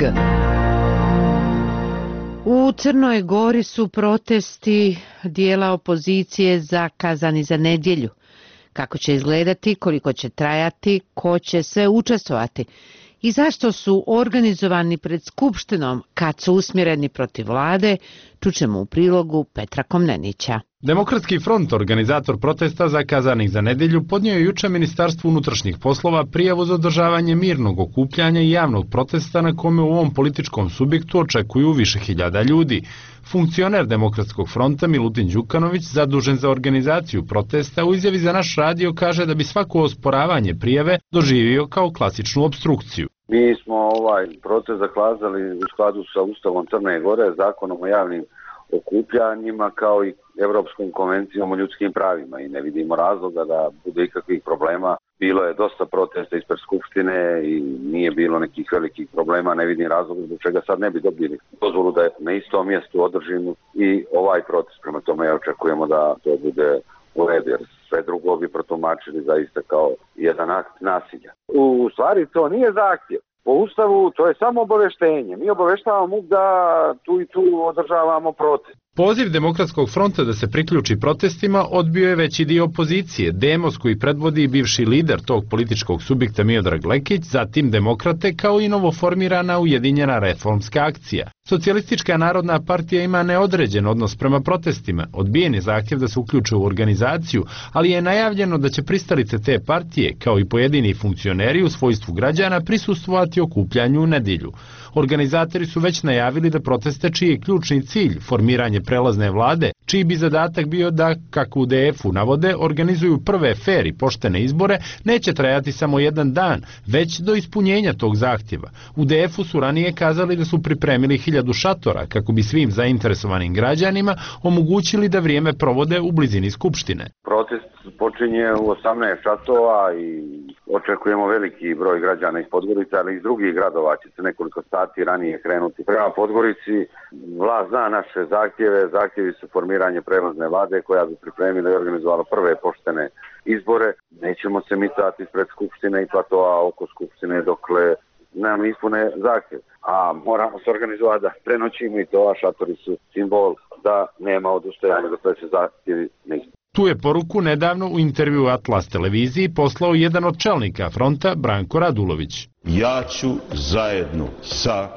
U Crnoj Gori su protesti dijela opozicije zakazani za nedjelju. Kako će izgledati, koliko će trajati, ko će sve učestvovati i zašto su organizovani pred Skupštinom kad su usmjereni protiv vlade, čućemo u prilogu Petra Komnenića. Demokratski front, organizator protesta zakazanih za nedjelju, podnio je juče Ministarstvu unutrašnjih poslova prijavu za održavanje mirnog okupljanja i javnog protesta na kome u ovom političkom subjektu očekuju više hiljada ljudi. Funkcioner Demokratskog fronta Milutin Đukanović, zadužen za organizaciju protesta, u izjavi za naš radio kaže da bi svako osporavanje prijave doživio kao klasičnu opstrukciju. Mi smo ovaj protest zakazali u skladu sa Ustavom Crne Gore, zakonom o javnim okupljanjima kao i Evropskom konvencijom o ljudskim pravima i ne vidimo razloga da bude ikakvih problema. Bilo je dosta protesta ispred Skupštine i nije bilo nekih velikih problema, ne vidim razloga zbog čega sad ne bi dobili dozvolu da na istom mjestu održimo i ovaj protest. Prema tome ja očekujemo da to bude u redu, jer sve drugo bi protumačili zaista kao jedan akt nasilja. U stvari to nije zahtjev. Po Ustavu to je samo obaveštenje. Mi obaveštavamo da tu i tu održavamo protest. Poziv Demokratskog fronta da se priključi protestima odbio je veći dio opozicije, Demos koji predvodi bivši lider tog političkog subjekta Miodrag Lekić, zatim Demokrate kao i novoformirana Ujedinjena reformska akcija. Socijalistička narodna partija ima neodređen odnos prema protestima, odbijen je zahtjev da se uključe u organizaciju, ali je najavljeno da će pristalice te partije, kao i pojedini funkcioneri u svojstvu građana, prisustvovati okupljanju u nedjelju. Organizatori su već najavili da proteste čiji je ključni cilj formiranje prelazne vlade, čiji bi zadatak bio da, kako u D F-u navode, organizuju prve fer i poštene izbore, neće trajati samo jedan dan, već do ispunjenja tog zahtjeva. U D F-u su ranije kazali da su pripremili hiljadu šatora kako bi svim zainteresovanim građanima omogućili da vrijeme provode u blizini Skupštine. Protest počinje u osamnaest časova i očekujemo veliki broj građana iz Podgorice, ali iz drugih gradova će se nekoliko sati ranije krenuti prema Podgorici. Vlast zna naše zahtjeve, zahtjevi su formiranje prelazne vlade koja bi pripremila i organizovala prve poštene izbore. Nećemo se mi stati ispred Skupštine i platova oko Skupštine dokle nam ispune zahtjev. A moramo se organizovati da prenoćimo i to, a šatori su simbol da nema odustajanja dokle se zahtjevi ne ispune. Tu je poruku nedavno u intervju Atlas televiziji poslao jedan od čelnika fronta, Branko Radulović. Ja ću zajedno sa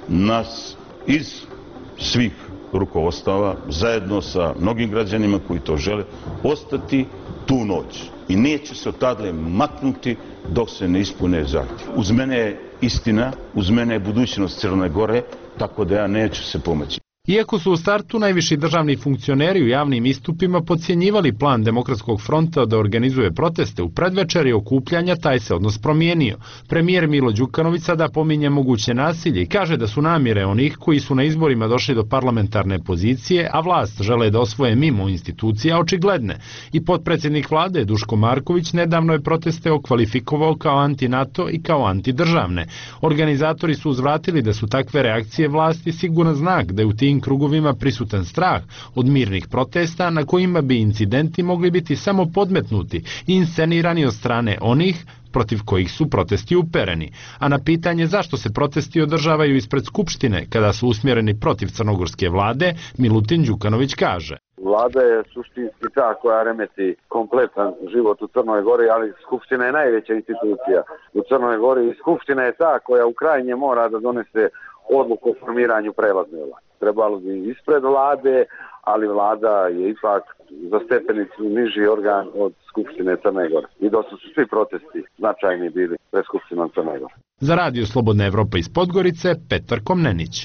nas iz svih rukovodstava, zajedno sa mnogim građanima koji to žele, ostati tu noć. I neću se odadle maknuti dok se ne ispune zahtjev. Uz mene je istina, uz mene je budućnost Crne Gore, tako da ja neću se pomoći. Iako su u startu najviši državni funkcioneri u javnim istupima podcjenjivali plan Demokratskog fronta da organizuje proteste u predvečeri okupljanja, taj se odnos promijenio. Premijer Milo Đukanović sada pominje moguće nasilje i kaže da su namjere onih koji su na izborima došli do parlamentarne pozicije, a vlast žele da osvoje mimo institucija, očigledne. I potpredsjednik vlade Duško Marković nedavno je proteste okvalifikovao kao anti-NATO i kao antidržavne. Organizatori su uzvratili da su takve reakcije vlasti siguran znak da je u tim krugovima prisutan strah od mirnih protesta na kojima bi incidenti mogli biti samo podmetnuti i inscenirani od strane onih protiv kojih su protesti upereni. A na pitanje zašto se protesti održavaju ispred Skupštine kada su usmjereni protiv crnogorske vlade, Milutin Đukanović kaže: Vlada je suštinski ta koja remeti kompletan život u Crnoj Gori, ali Skupština je najveća institucija u Crnoj Gori i Skupština je ta koja u krajnje mora da donese odluku o formiranju prelazne vlasti. Trebalo bi ispred vlade, ali vlada je ipak za stepenicu niži organ od Skupštine Crne Gore. I dosta su svi protesti značajni bili pred Skupštinom Crne Gore. Za Radio Slobodna Evropa iz Podgorice, Petar Komnenić.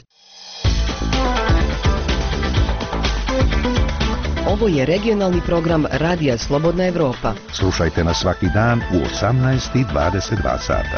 Ovo je regionalni program Radija Slobodna Evropa. Slušajte nas svaki dan u osamnaest i dvadeset dva sata.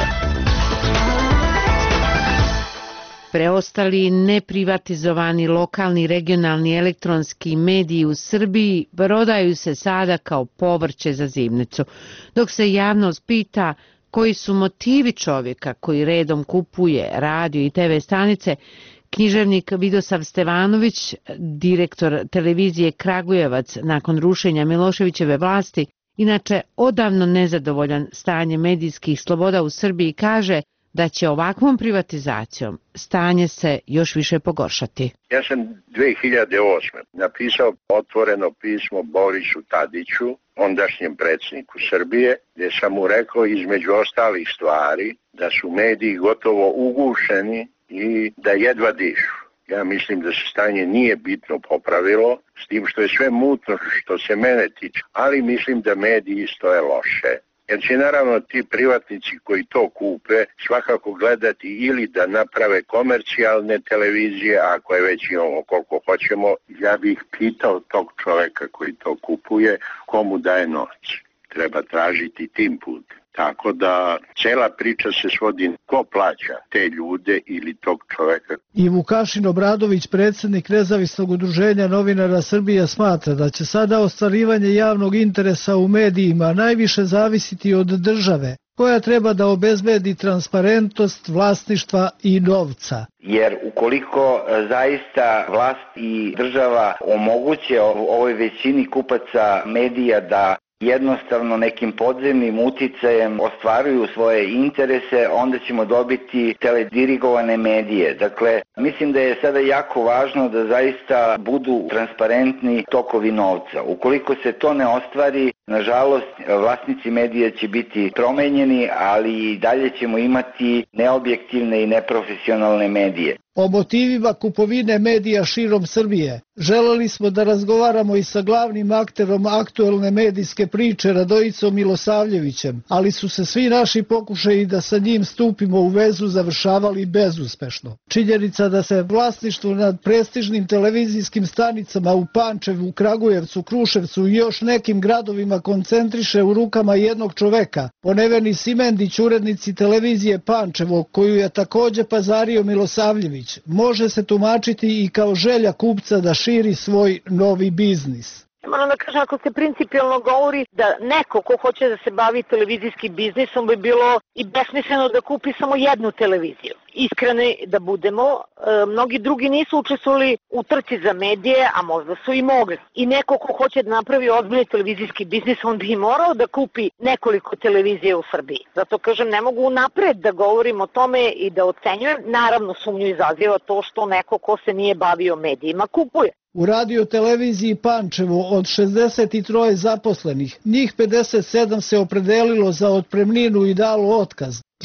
Preostali neprivatizovani lokalni regionalni elektronski mediji u Srbiji prodaju se sada kao povrće za zimnicu, dok se javnost pita koji su motivi čovjeka koji redom kupuje radio i te ve stanice. Književnik Vidosav Stevanović, direktor televizije Kragujevac nakon rušenja Miloševićeve vlasti, inače odavno nezadovoljan stanjem medijskih sloboda u Srbiji, kaže da će ovakvom privatizacijom stanje se još više pogoršati. Ja sam dve hiljade osme napisao otvoreno pismo Borisu Tadiću, ondašnjem predsjedniku Srbije, gdje sam mu rekao između ostalih stvari da su mediji gotovo ugušeni i da jedva dišu. Ja mislim da se stanje nije bitno popravilo, s tim što je sve mutno što se mene tiče, ali mislim da mediji stoje loše. Jer će naravno ti privatnici koji to kupe svakako gledati ili da naprave komercijalne televizije, ako je već imamo koliko hoćemo. Ja bih pitao tog čoveka koji to kupuje, komu daje novac. Treba tražiti tim putem. Tako da cela priča se svodi ko plaća te ljude ili tog čoveka. I Vukašin Obradović, predsjednik Nezavisnog udruženja novinara Srbije, smatra da će sada ostvarivanje javnog interesa u medijima najviše zavisiti od države, koja treba da obezbedi transparentnost vlasništva i novca. Jer ukoliko zaista vlast i država omoguće ovoj većini kupaca medija da jednostavno nekim podzemnim uticajem ostvaruju svoje interese, onda ćemo dobiti teledirigovane medije. Dakle, mislim da je sada jako važno da zaista budu transparentni tokovi novca. Ukoliko se to ne ostvari, nažalost, vlasnici medija će biti promenjeni, ali i dalje ćemo imati neobjektivne i neprofesionalne medije. O motivima kupovine medija širom Srbije želeli smo da razgovaramo i sa glavnim akterom aktuelne medijske priče Radojicom Milosavljevićem, ali su se svi naši pokušaji da sa njim stupimo u vezu završavali bezuspešno. Činjenica da se vlasništvo nad prestižnim televizijskim stanicama u Pančevu, Kragujevcu, Kruševcu i još nekim gradovima koncentriše u rukama jednog čoveka, poneveni Simendić, urednici televizije Pančevo, koju je takođe pazario Milosavljević, može se tumačiti i kao želja kupca da širi svoj novi biznis. Moram da kažem, ako se principijalno govori da neko ko hoće da se bavi televizijskim biznisom bi bilo i besmisleno da kupi samo jednu televiziju. Iskreni da budemo, e, mnogi drugi nisu učestvovali u trci za medije, a možda su i mogli. I neko ko hoće da napravi ozbiljni televizijski biznis, on bi morao da kupi nekoliko televizija u Srbiji. Zato kažem, ne mogu napred da govorim o tome i da ocenjujem. Naravno, sumnju izaziva to što neko ko se nije bavio medijima kupuje. U radio televiziji Pančevo od šezdeset troje zaposlenih, njih pedeset sedam se opredelilo za otpremninu i dalo otkaz,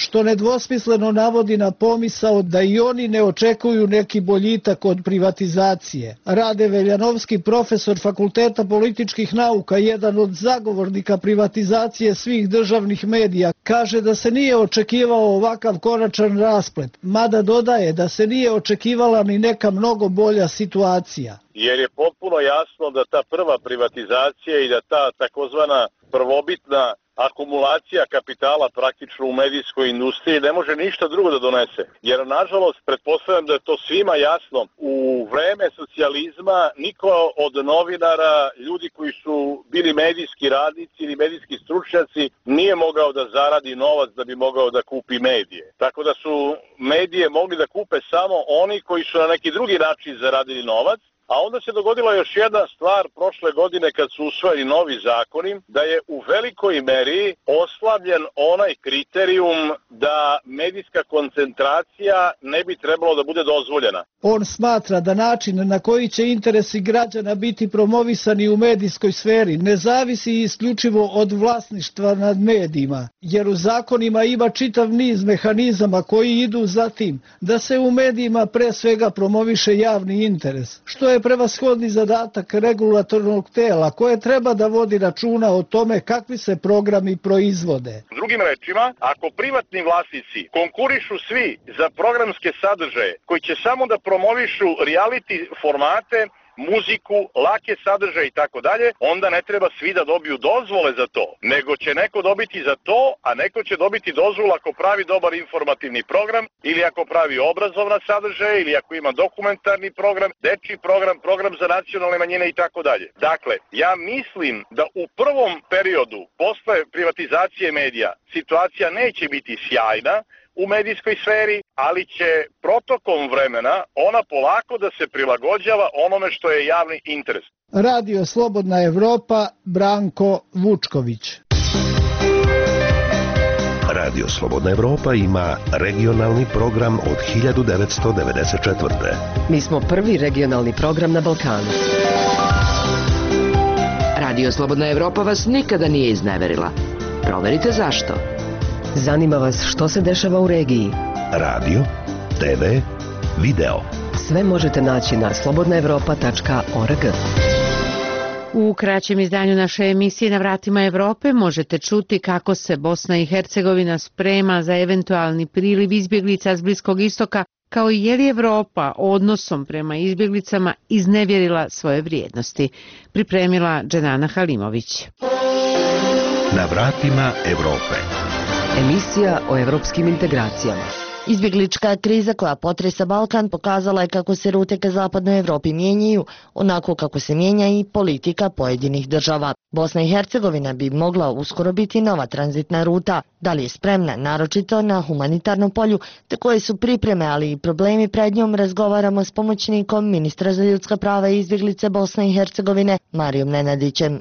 što nedvosmisleno navodi na pomisao da i oni ne očekuju neki boljitak od privatizacije. Rade Veljanovski, profesor Fakulteta političkih nauka, jedan od zagovornika privatizacije svih državnih medija, kaže da se nije očekivao ovakav konačan rasplet, mada dodaje da se nije očekivala ni neka mnogo bolja situacija. Jer je potpuno jasno da ta prva privatizacija i da ta takozvana prvobitna akumulacija kapitala praktično u medijskoj industriji ne može ništa drugo da donese. Jer nažalost, pretpostavljam da je to svima jasno, u vreme socijalizma niko od novinara, ljudi koji su bili medijski radnici ili medijski stručnjaci, nije mogao da zaradi novac da bi mogao da kupi medije. Tako da su medije mogli da kupe samo oni koji su na neki drugi način zaradili novac. A onda se dogodila još jedna stvar prošle godine kad su usvojeni novi zakoni, da je u velikoj meri oslabljen onaj kriterijum da medijska koncentracija ne bi trebalo da bude dozvoljena. On smatra da način na koji će interesi građana biti promovisani u medijskoj sferi ne zavisi isključivo od vlasništva nad medijima, jer u zakonima ima čitav niz mehanizama koji idu za tim da se u medijima pre svega promoviše javni interes, što je prevashodni zadatak regulatornog tela koje treba da vodi računa o tome kakvi se programi proizvode. Drugim rečima, ako privatni vlasnici konkurišu svi za programske sadržaje koji će samo da promovišu reality formate, muziku, lake sadržaje i tako dalje, onda ne treba svi da dobiju dozvole za to, nego će neko dobiti za to, a neko će dobiti dozvolu ako pravi dobar informativni program ili ako pravi obrazovna sadržaje ili ako ima dokumentarni program, dečji program, program za nacionalne manjine i tako dalje. Dakle, ja mislim da u prvom periodu posle privatizacije medija situacija neće biti sjajna u medijskoj sferi, ali će protokom vremena ona polako da se prilagođava onome što je javni interes. Radio Slobodna Evropa, Branko Vučković. Radio Slobodna Evropa ima regionalni program od hiljadu devetsto devedeset četvrte. Mi smo prvi regionalni program na Balkanu. Radio Slobodna Evropa vas nikada nije izneverila. Proverite zašto. Zanima vas što se dešava u regiji? Radio, te ve, video. Sve možete naći na slobodna evropa tačka org. U kraćem izdanju naše emisije Na vratima Evrope možete čuti kako se Bosna i Hercegovina sprema za eventualni priliv izbjeglica s Bliskog istoka, kao i je li Evropa odnosom prema izbjeglicama iznevjerila svoje vrijednosti. Pripremila Dženana Halimović. Na vratima Evrope. Emisija o evropskim integracijama. Izbjeglička kriza koja potresa Balkan pokazala je kako se rute ka zapadnoj Evropi mijenjaju, onako kako se mijenja i politika pojedinih država. Bosna i Hercegovina bi mogla uskoro biti nova tranzitna ruta. Da li je spremna, naročito na humanitarnom polju, te koje su pripreme, ali i problemi pred njom, razgovaramo s pomoćnikom ministra za ljudska prava i izbjeglice Bosne i Hercegovine, Marijom Nenadićem.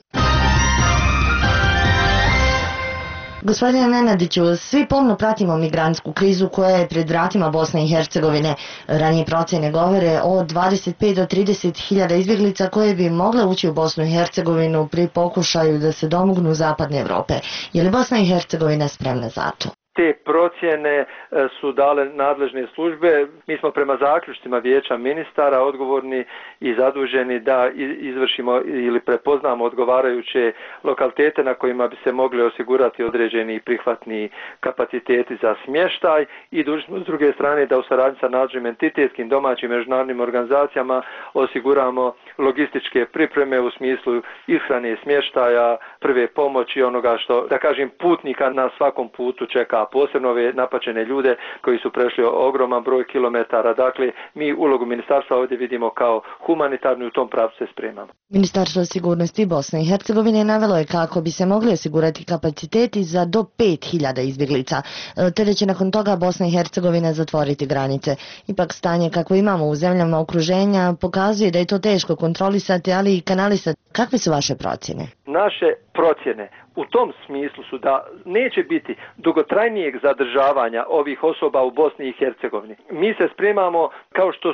Gospodine Nenadiću, svi pomno pratimo migrantsku krizu koja je pred vratima Bosne i Hercegovine. Ranije procjene govore o dvadeset pet do trideset hiljada izbjeglica koje bi mogle ući u Bosnu i Hercegovinu pri pokušaju da se domognu zapadne Evrope. Je li Bosna i Hercegovina spremna za to? Te procjene su dale nadležne službe. Mi smo prema zaključcima Vijeća ministara odgovorni i zaduženi da izvršimo ili prepoznamo odgovarajuće lokalitete na kojima bi se mogli osigurati određeni prihvatni kapaciteti za smještaj i dužni smo s druge strane da u saradnji sa nadležnim entitetskim domaćim međunarodnim organizacijama osiguramo logističke pripreme u smislu ishrane, smještaja, prve pomoći, onoga što, da kažem, putnika na svakom putu čeka, posebno ove napačene ljude koji su prešli ogroman broj kilometara. Dakle, mi ulogu ministarstva ovdje vidimo kao humanitarnu i u tom pravcu se spremamo. Ministarstvo sigurnosti Bosne i Hercegovine navelo je kako bi se mogli osigurati kapaciteti za do pet hiljada izbjeglica, te da će nakon toga Bosna i Hercegovina zatvoriti granice. Ipak stanje kako imamo u zemljama okruženja pokazuje da je to teško kontrolisati, ali i kanalisati. Kakve su vaše procjene? Naše procjene u tom smislu su da neće biti dugotrajnijeg zadržavanja ovih osoba u Bosni i Hercegovini. Mi se spremamo, kao što su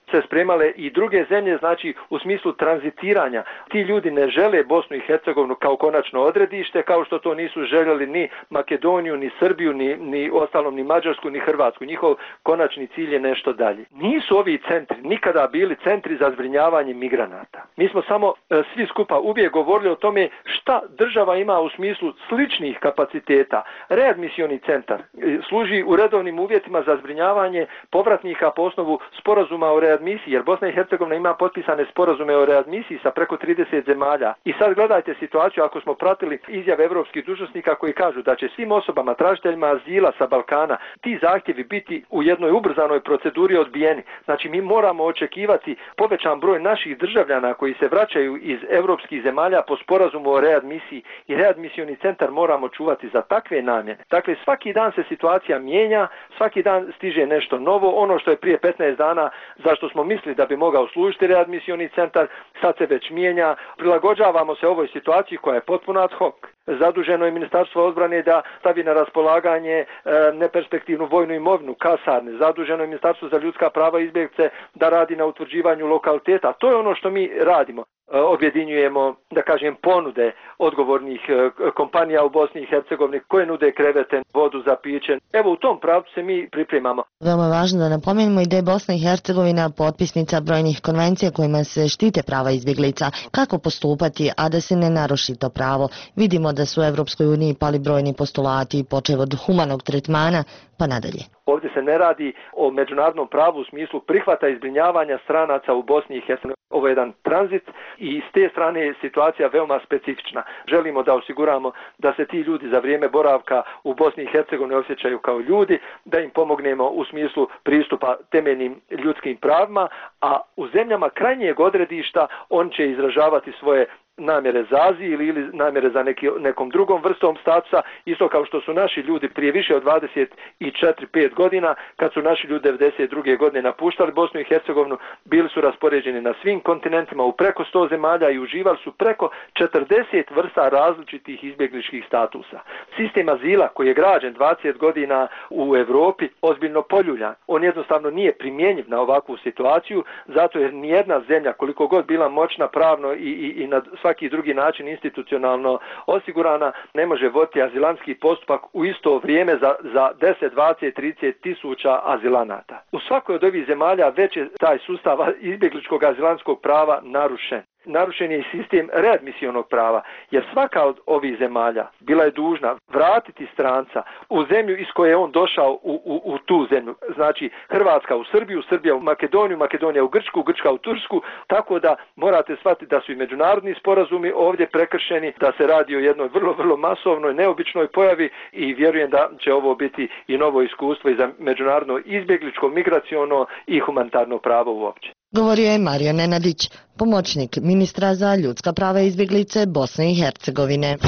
se spremale i druge zemlje, znači u smislu tranzitiranja. Ti ljudi ne žele Bosnu i Hercegovinu kao konačno odredište, kao što to nisu željeli ni Makedoniju, ni Srbiju, ni, ni ostalom, ni Mađarsku, ni Hrvatsku. Njihov konačni cilj je nešto dalje. Nisu ovi centri nikada bili centri za zbrinjavanje migranata. Mi smo samo e, svi skupa uvijek govorili o tome šta država ima u smislu sličnih kapaciteta. Readmisioni centar e, služi u redovnim uvjetima za zbrinjavanje povratnika po osnovu sporazuma o readmisiji, jer Bosna i Hercegovina ima potpisane sporazume o readmisiji sa preko trideset zemalja. I sad gledajte situaciju, ako smo pratili izjave evropskih dužnosnika koji kažu da će svim osobama, tražiteljima azila sa Balkana, ti zahtjevi biti u jednoj ubrzanoj proceduri odbijeni. Znači mi moramo očekivati povećan broj naših državljana koji se vraćaju iz evropskih zemalja po sporazumu o readmisiji i readmisioni centar moramo čuvati za takve namjene. Dakle, svaki dan se situacija mijenja, svaki dan stiže nešto novo. Ono što je prije petnaest dana, zašto smo mislili da bi mogao služiti readmisioni centar, sad se već mijenja. Prilagođavamo se ovoj situaciji koja je potpuno ad hoc. Zaduženo je Ministarstvo odbrane da stavi na raspolaganje e, neperspektivnu vojnu imovinu, kasarne. Zaduženo je Ministarstvo za ljudska prava i izbjeglice da radi na utvrđivanju lokaliteta. To je ono što mi radimo. E, objedinjujemo, da kažem, ponude odgovornih e, kompanija u Bosni i Hercegovini koje nude krevete, vodu za piće. Evo u tom pravcu se mi pripremamo. Veoma je važno da napomenemo i da je Bosna i Hercegovina potpisnica brojnih konvencija kojima se štite prava izbjeglica. Kako postupati, a da se ne naruši to pravo? Vidimo da su u Evropskoj uniji pali brojni postulati, počev od humanog tretmana pa nadalje. Ovdje se ne radi o međunarodnom pravu u smislu prihvata i zbrinjavanja stranaca u Bosni i Hercegovini. Ovo je jedan tranzit i s te strane je situacija veoma specifična. Želimo da osiguramo da se ti ljudi za vrijeme boravka u Bosni i Hercegovini osjećaju kao ljudi, da im pomognemo u smislu pristupa temeljnim ljudskim pravima, a u zemljama krajnjeg odredišta on će izražavati svoje namjere za azil ili namjere za neki, nekom drugom vrstom statusa, isto kao što su naši ljudi prije više od dvadeset četiri pet godina, kad su naši ljudi devedeset druge godine napuštali Bosnu i Hercegovinu, bili su raspoređeni na svim kontinentima u preko sto zemalja i uživali su preko četrdeset vrsta različitih izbjegličkih statusa. Sistem azila koji je građen dvadeset godina u Europi ozbiljno poljuljan. On jednostavno nije primjenjiv na ovakvu situaciju, zato jer nijedna zemlja, koliko god bila moćna pravno i, i, i na svaki drugi način institucionalno osigurana, ne može voditi azilanski postupak u isto vrijeme za, za deset, dvadeset, trideset tisuća azilanata. U svakoj od ovih zemalja već je taj sustav izbjegličkog azilanskog prava narušen. Narušen je i sistem readmisionog prava, jer svaka od ovih zemalja bila je dužna vratiti stranca u zemlju iz koje je on došao u, u, u tu zemlju. Znači Hrvatska u Srbiju, Srbija u Makedoniju, Makedonija u Grčku, Grčka u Tursku, tako da morate shvatiti da su i međunarodni sporazumi ovdje prekršeni, da se radi o jednoj vrlo, vrlo masovnoj, neobičnoj pojavi i vjerujem da će ovo biti i novo iskustvo i za međunarodno izbjegličko, migraciono i humanitarno pravo uopće. Govorio je Mario Nenadić, pomoćnik ministra za ljudska prava i izbjeglice Bosne i Hercegovine.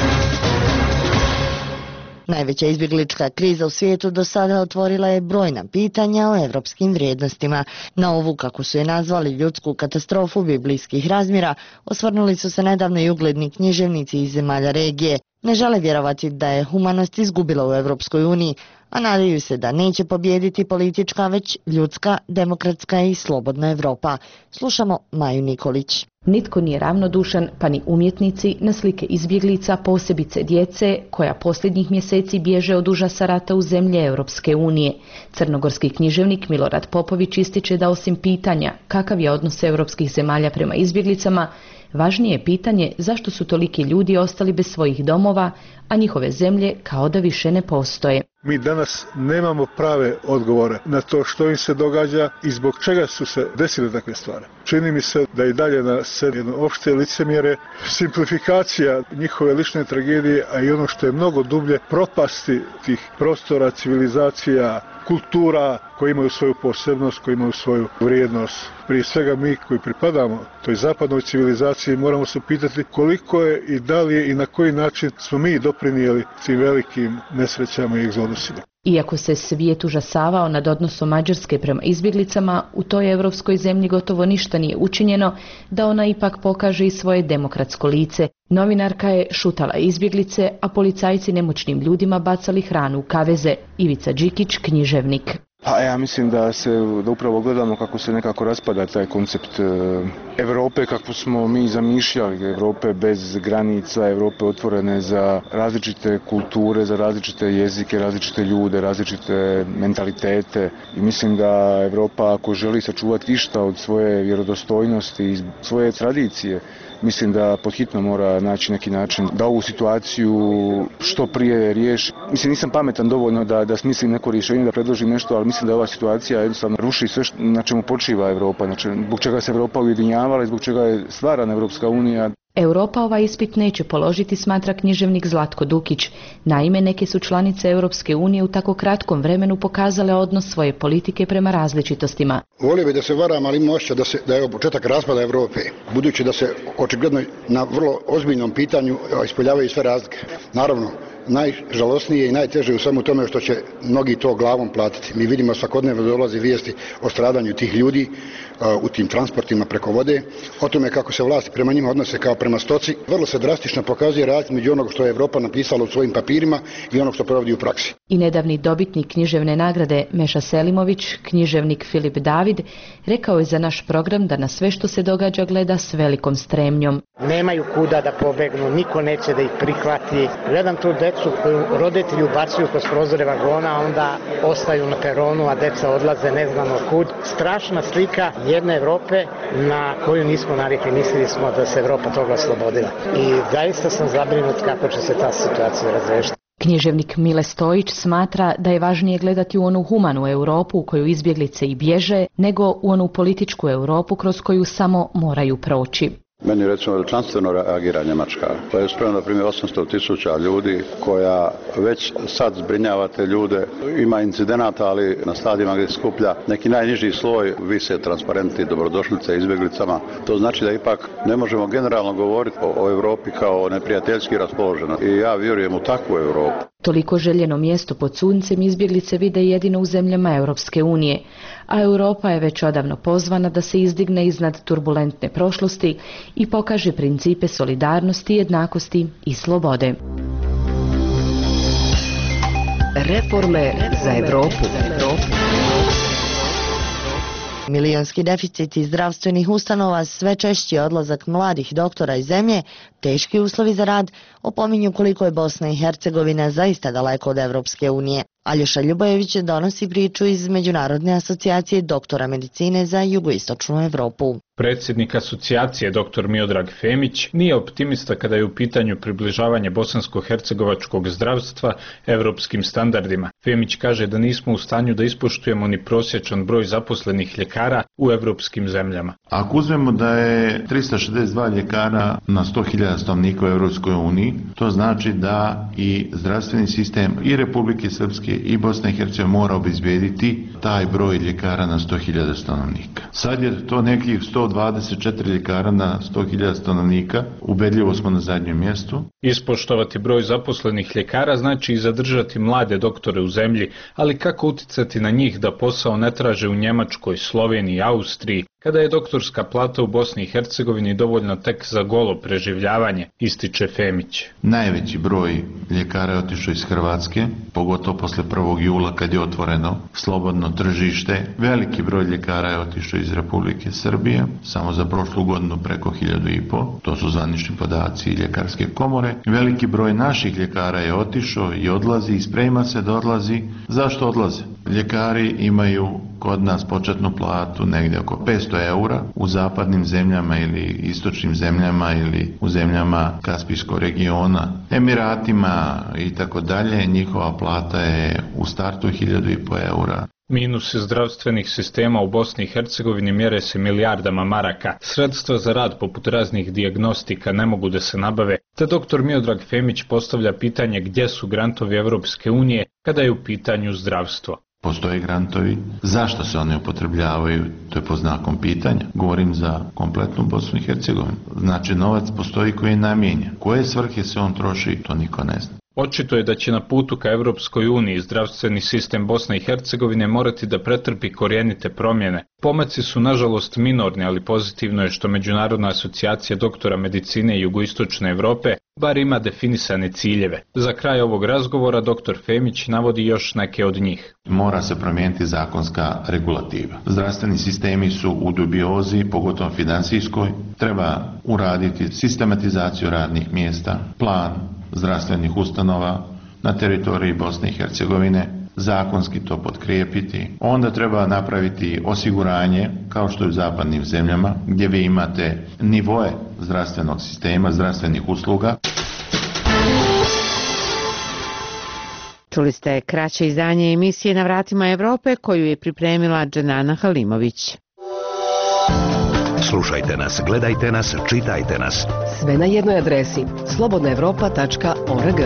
Najveća izbjeglička kriza u svijetu do sada otvorila je brojna pitanja o evropskim vrijednostima. Na ovu, kako su je nazvali, ljudsku katastrofu biblijskih razmjera, osvrnuli su se nedavno i ugledni književnici iz zemalja regije. Ne žele vjerovati da je humanost izgubila u Evropskoj uniji, a nadaju se da neće pobijediti politička, već ljudska, demokratska i slobodna Evropa. Slušamo Maju Nikolić. Nitko nije ravnodušan, pa ni umjetnici, na slike izbjeglica, posebice djece, koja posljednjih mjeseci bježe od užasa rata u zemlje Europske unije. Crnogorski književnik Milorad Popović ističe da osim pitanja kakav je odnos europskih zemalja prema izbjeglicama, važnije je pitanje zašto su toliki ljudi ostali bez svojih domova, a njihove zemlje kao da više ne postoje. Mi danas nemamo prave odgovore na to što im se događa i zbog čega su se desile takve stvari. Čini mi se da i dalje na sceni jedno opšte licemjere, simplifikacija njihove lične tragedije, a i ono što je mnogo dublje, propasti tih prostora, civilizacija, kultura koji imaju svoju posebnost, koji imaju svoju vrijednost. Prije svega mi koji pripadamo toj zapadnoj civilizaciji moramo se pitati koliko je i da li je i na koji način smo mi doprinijeli tim velikim nesrećama i egzodusima. Iako se svijet užasavao nad odnosom Mađarske prema izbjeglicama, u toj europskoj zemlji gotovo ništa nije učinjeno da ona ipak pokaže i svoje demokratsko lice. Novinarka je šutala izbjeglice, a policajci nemoćnim ljudima bacali hranu u kaveze. Ivica Đikić, književnik. Pa ja mislim da se da upravo gledamo kako se nekako raspada taj koncept Europe kako smo mi zamišljali, Europe bez granica, Europe otvorene za različite kulture, za različite jezike, različite ljude, različite mentalitete i mislim da Europa ako želi sačuvati išta od svoje vjerodostojnosti i svoje tradicije, mislim da podhitno mora naći neki način da ovu situaciju što prije riješi. Mislim, nisam pametan dovoljno da, da smislim neko rješenje, da predložim nešto, ali mislim da ova situacija jednostavno ruši sve što, na čemu počiva Europa, znači zbog čega se Europa ujedinjavala i zbog čega je stvarana Europska unija. Europa ovaj ispit neće položiti, smatra književnik Zlatko Dukić. Naime, neke su članice Europske unije u tako kratkom vremenu pokazale odnos svoje politike prema različitostima. Volio bi da se varam, ali imam osjećaj da, se, da je ovo početak raspada Europe, budući da se očigledno na vrlo ozbiljnom pitanju ispoljavaju sve razlike. Naravno, najžalosnije i najteže u svemu tome što će mnogi to glavom platiti. Mi vidimo svakodnevno dolazi vijesti o stradanju tih ljudi uh, u tim transportima preko vode, o tome kako se vlasti prema njima odnose kao prema stoci. Vrlo se drastično pokazuje razlika među onog što je Europa napisala u svojim papirima i onog što provodi u praksi. I nedavni dobitnik književne nagrade Meša Selimović, književnik Filip David, rekao je za naš program da na sve što se događa gleda s velikom stremnjom. Nemaju kuda da pobegnu, niko neće da ih prihvati. Gledam tu decu koju roditelji ubacuju kroz prozore vagona, a onda ostaju na peronu, a deca odlaze ne znamo kud. Strašna slika jedne Europe na koju nismo navikli, mislili smo da se Europa toga oslobodila. I zaista sam zabrinut kako će se ta situacija razrešiti. Književnik Mile Stojić smatra da je važnije gledati u onu humanu Europu u koju izbjeglice i bježe, nego u onu političku Europu kroz koju samo moraju proći. Meni recimo veličanstveno reagira Njemačka, koja je spremna na primjer osamsto tisuća ljudi, koja već sad zbrinjava te ljude. Ima incidenata, ali na stadijima gdje skuplja neki najniži sloj vise transparenti dobrodošlice izbjeglicama. To znači da ipak ne možemo generalno govoriti o, o Europi kao neprijateljski raspoložena. I ja vjerujem u takvu Europu. Toliko željeno mjesto pod suncem izbjeglice vide jedino u zemljama Europske unije, a Europa je već odavno pozvana da se izdigne iznad turbulentne prošlosti i pokaže principe solidarnosti, jednakosti i slobode. Reforme za Europu. Milionski deficiti zdravstvenih ustanova, sve češći odlazak mladih doktora iz zemlje, teški uslovi za rad, opominju koliko je Bosna i Hercegovina zaista daleko od Evropske unije. Aljoša Ljubojević donosi priču iz Međunarodne asocijacije doktora medicine za jugoistočnu Evropu. Predsjednik asocijacije dr Miodrag Femić nije optimista kada je u pitanju približavanje bosansko-hercegovačkog zdravstva evropskim standardima. Femić kaže da nismo u stanju da ispoštujemo ni prosječan broj zaposlenih ljekara u evropskim zemljama. Ako uzmemo da je trista šezdeset dva ljekara na sto hiljada stanovnika u Evropskoj uniji, to znači da i zdravstveni sistem i Republike Srpske i Bosne i Hercegovine mora obezbediti taj broj ljekara na sto hiljada stanovnika. Sad je to nekih sto dvadeset četiri ljekara na sto hiljada stanovnika, ubedljivo smo na zadnjem mjestu. Ispoštovati broj zaposlenih ljekara znači i zadržati mlade doktore u zemlji, ali kako uticati na njih da posao ne traže u Njemačkoj, Sloveniji i Austriji, kada je doktorska plata u Bosni i Hercegovini dovoljno tek za golo preživljavanje, ističe Femić. Najveći broj ljekara je otišao iz Hrvatske, pogotovo posle prvog jula kad je otvoreno slobodno tržište. Veliki broj ljekara je otišao iz Republike Srbije, samo za prošlu godinu preko hiljadu i po, to su zvanični podaci ljekarske komore. Veliki broj naših ljekara je otišao i odlazi i sprema se da odlazi. Zašto odlaze? Ljekari imaju kod nas početnu platu negdje oko petsto eura, u zapadnim zemljama ili istočnim zemljama ili u zemljama Kaspijskog regiona, Emiratima i tako dalje, njihova plata je u startu hiljadu i po eura. Minus zdravstvenih sistema u Bosni i Hercegovini mjere se milijardama maraka. Sredstva za rad poput raznih dijagnostika ne mogu da se nabave, te dr Miodrag Femić postavlja pitanje gdje su grantovi Evropske unije kada je u pitanju zdravstvo. Postoje grantovi. Zašto se oni upotrebljavaju? To je pod znakom pitanja. Govorim za kompletnu Bosnu i Hercegovinu. Znači, novac postoji koji je namijenjen. Koje svrhe se on troši, to niko ne zna. Očito je da će na putu ka Evropskoj uniji zdravstveni sistem Bosne i Hercegovine morati da pretrpi korijenite promjene. Pomaci su nažalost minorni, ali pozitivno je što Međunarodna asocijacija doktora medicine jugoistočne Evrope bar ima definisane ciljeve. Za kraj ovog razgovora doktor Femić navodi još neke od njih. Mora se promijeniti zakonska regulativa. Zdravstveni sistemi su u dubiozi, pogotovo financijskoj. Treba uraditi sistematizaciju radnih mjesta, plan zdravstvenih ustanova na teritoriji Bosne i Hercegovine, zakonski to potkrijepiti. Onda treba napraviti osiguranje, kao što je u zapadnim zemljama, gdje vi imate nivoe zdravstvenog sistema, zdravstvenih usluga. Čuli ste kraće izdanje emisije Na vratima Evrope koju je pripremila Dženana Halimović. Slušajte nas, gledajte nas, čitajte nas. Sve na jednoj adresi slobodna evropa tačka org.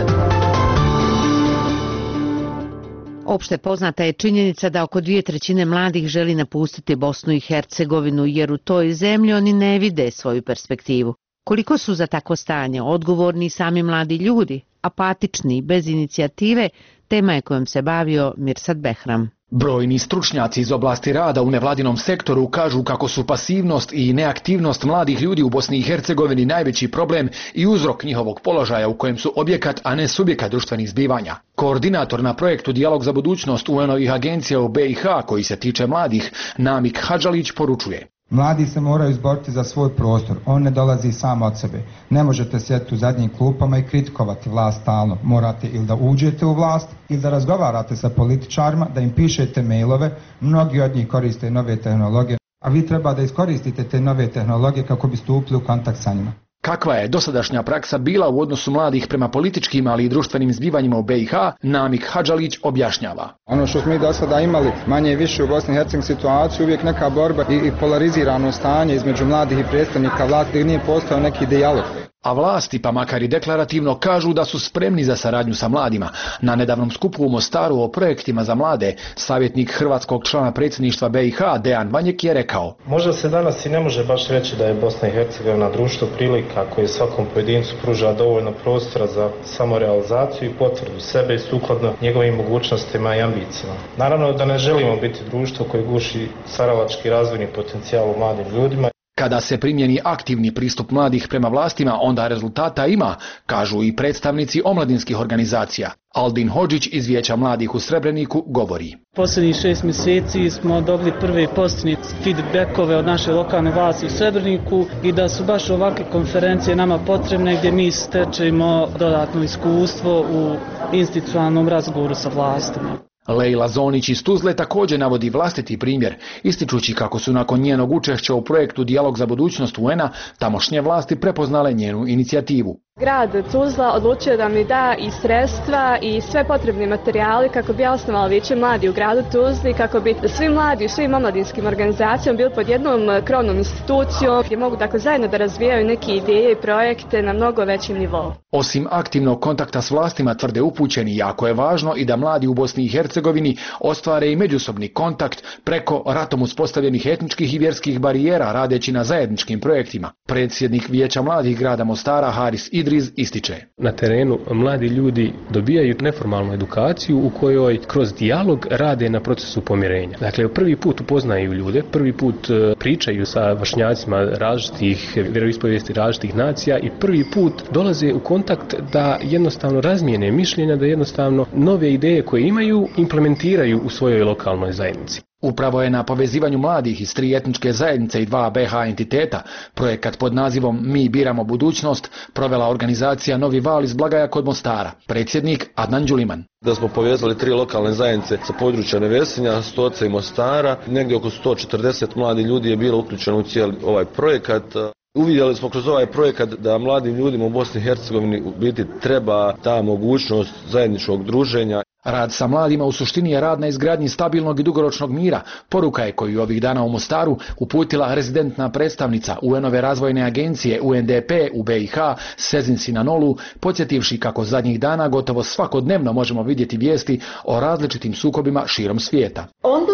Opšte poznata je činjenica da oko dvije trećine mladih želi napustiti Bosnu i Hercegovinu jer u toj zemlji oni ne vide svoju perspektivu. Koliko su za takvo stanje odgovorni sami mladi ljudi, apatični, bez inicijative, tema je kojom se bavio Mirsad Behram. Brojni stručnjaci iz oblasti rada u nevladinom sektoru kažu kako su pasivnost i neaktivnost mladih ljudi u Bosni i Hercegovini najveći problem i uzrok njihovog položaja u kojem su objekat, a ne subjekat društvenih zbivanja. Koordinator na projektu Dijalog za budućnost U N-ovih agencija u B i H koji se tiče mladih, Namik Hadžalić, poručuje. Mladi se moraju izboriti za svoj prostor, on ne dolazi samo od sebe. Ne možete sjediti u zadnjim klupama i kritikovati vlast stalno. Morate ili da uđete u vlast ili da razgovarate sa političarima, da im pišete mailove. Mnogi od njih koriste nove tehnologije, a vi treba da iskoristite te nove tehnologije kako bi stupili u kontakt sa njima. Kakva je dosadašnja praksa bila u odnosu mladih prema političkim, ali i društvenim zbivanjima u B i H, Namik Hadžalić objašnjava. Ono što smo mi do sada imali manje i više u Bosni i Hercegovini situaciju, uvijek neka borba i, i polarizirano stanje između mladih i predstavnika vlasti gdje nije postao neki dijalog. A vlasti, pa makar i deklarativno, kažu da su spremni za saradnju sa mladima. Na nedavnom skupu u Mostaru o projektima za mlade, savjetnik hrvatskog člana predsjedništva B i H, Dejan Vanjek, je rekao. Možda se danas i ne može baš reći da je Bosna i Hercegovina društvo prilika koje svakom pojedincu pruža dovoljno prostora za samorealizaciju i potvrdu sebe i sukladno njegovim mogućnostima i ambicijama. Naravno da ne želimo biti društvo koje guši stvaralački razvojni potencijal u mladim ljudima. Kada se primjeni aktivni pristup mladih prema vlastima, onda rezultata ima, kažu i predstavnici omladinskih organizacija. Aldin Hodžić iz Vijeća mladih u Srebreniku govori. Posljednjih šest mjeseci smo dobili prve pozitivne feedbackove od naše lokalne vlasti u Srebreniku i da su baš ovakve konferencije nama potrebne gdje mi stečemo dodatno iskustvo u institucionalnom razgovoru sa vlastima. Lejla Zonić iz Tuzle također navodi vlastiti primjer, ističući kako su nakon njenog učešća u projektu Dijalog za budućnost U N-a tamošnje vlasti prepoznale njenu inicijativu. Grad Tuzla odlučio da mi da i sredstva i sve potrebne materijale kako bi osnovalo Vijeće mladih u gradu Tuzli, kako bi svi mladi u svim omladinskim organizacijama bili pod jednom krovnom institucijom gdje mogu dakle zajedno da razvijaju neke ideje i projekte na mnogo većem nivou. Osim aktivnog kontakta s vlastima, tvrde upućeni, jako je važno i da mladi u Bosni i Hercegovini ostvare i međusobni kontakt preko ratom uspostavljenih etničkih i vjerskih barijera radeći na zajedničkim projektima. Predsjednik Vijeća mladih grada Mostara Haris Idriz ističe. Na terenu mladi ljudi dobijaju neformalnu edukaciju u kojoj kroz dijalog rade na procesu pomirenja. Dakle, prvi put upoznaju ljude, prvi put pričaju sa vršnjacima različitih vjeroispovijesti, različitih nacija i prvi put dolaze u kontakt da jednostavno razmijene mišljenja, da jednostavno nove ideje koje imaju implementiraju u svojoj lokalnoj zajednici. Upravo je na povezivanju mladih iz tri etničke zajednice i dva B H entiteta projekat pod nazivom Mi biramo budućnost provela organizacija Novi val iz Blagaja kod Mostara. Predsjednik Adnan Đuliman. Da smo povezali tri lokalne zajednice sa područja Nevesinja, Stoca i Mostara. Negdje oko sto četrdeset mladih ljudi je bilo uključeno u cijeli ovaj projekat. Uvidjeli smo kroz ovaj projekat da mladim ljudima u Bosni i Hercegovini u biti treba ta mogućnost zajedničkog druženja. Rad sa mladima u suštini je rad na izgradnji stabilnog i dugoročnog mira. Poruka je koju ovih dana u Mostaru uputila rezidentna predstavnica U N-ove razvojne agencije U N D P u B i H Sezin Sinanolu, podsjetivši kako zadnjih dana gotovo svakodnevno možemo vidjeti vijesti o različitim sukobima širom svijeta.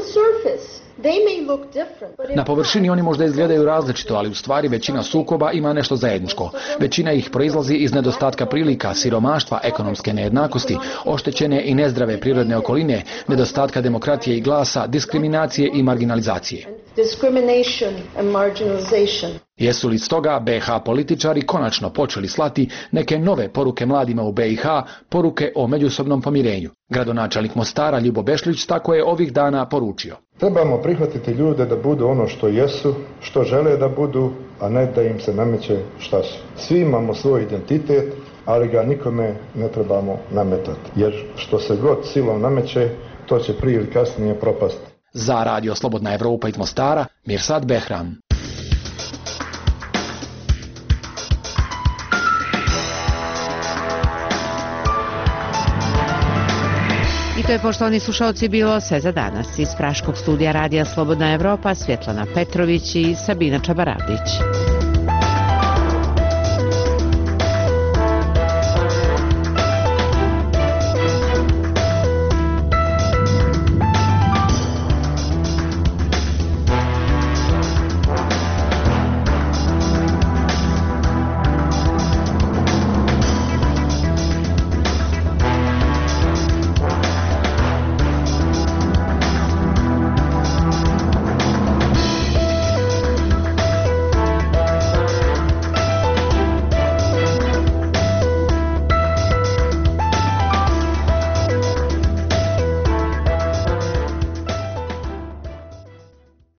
Na površini oni možda izgledaju različito, ali u stvari većina sukoba ima nešto zajedničko. Većina ih proizlazi iz nedostatka prilika, siromaštva, ekonomske nejednakosti, oštećene i nezdrave prirodne okoline, nedostatka demokratije i glasa, diskriminacije i marginalizacije. Jesu li stoga B iH političari konačno počeli slati neke nove poruke mladima u B iH, poruke o međusobnom pomirenju? Gradonačelnik Mostara Ljubo Bešlić tako je ovih dana poručio. Trebamo prihvatiti ljude da budu ono što jesu, što žele da budu, a ne da im se nameće šta su. Svi imamo svoj identitet, ali ga nikome ne trebamo nametati, jer što se god silom nameće, to će prije ili kasnije propasti. Za Radio Slobodna Evropa iz Mostara, Mirsad Behram. I to je, poštovani slušalci, bilo sve za danas. Iz Praškog studija Radija Slobodna Evropa, Svjetlana Petrović i Sabina Čabaravdić.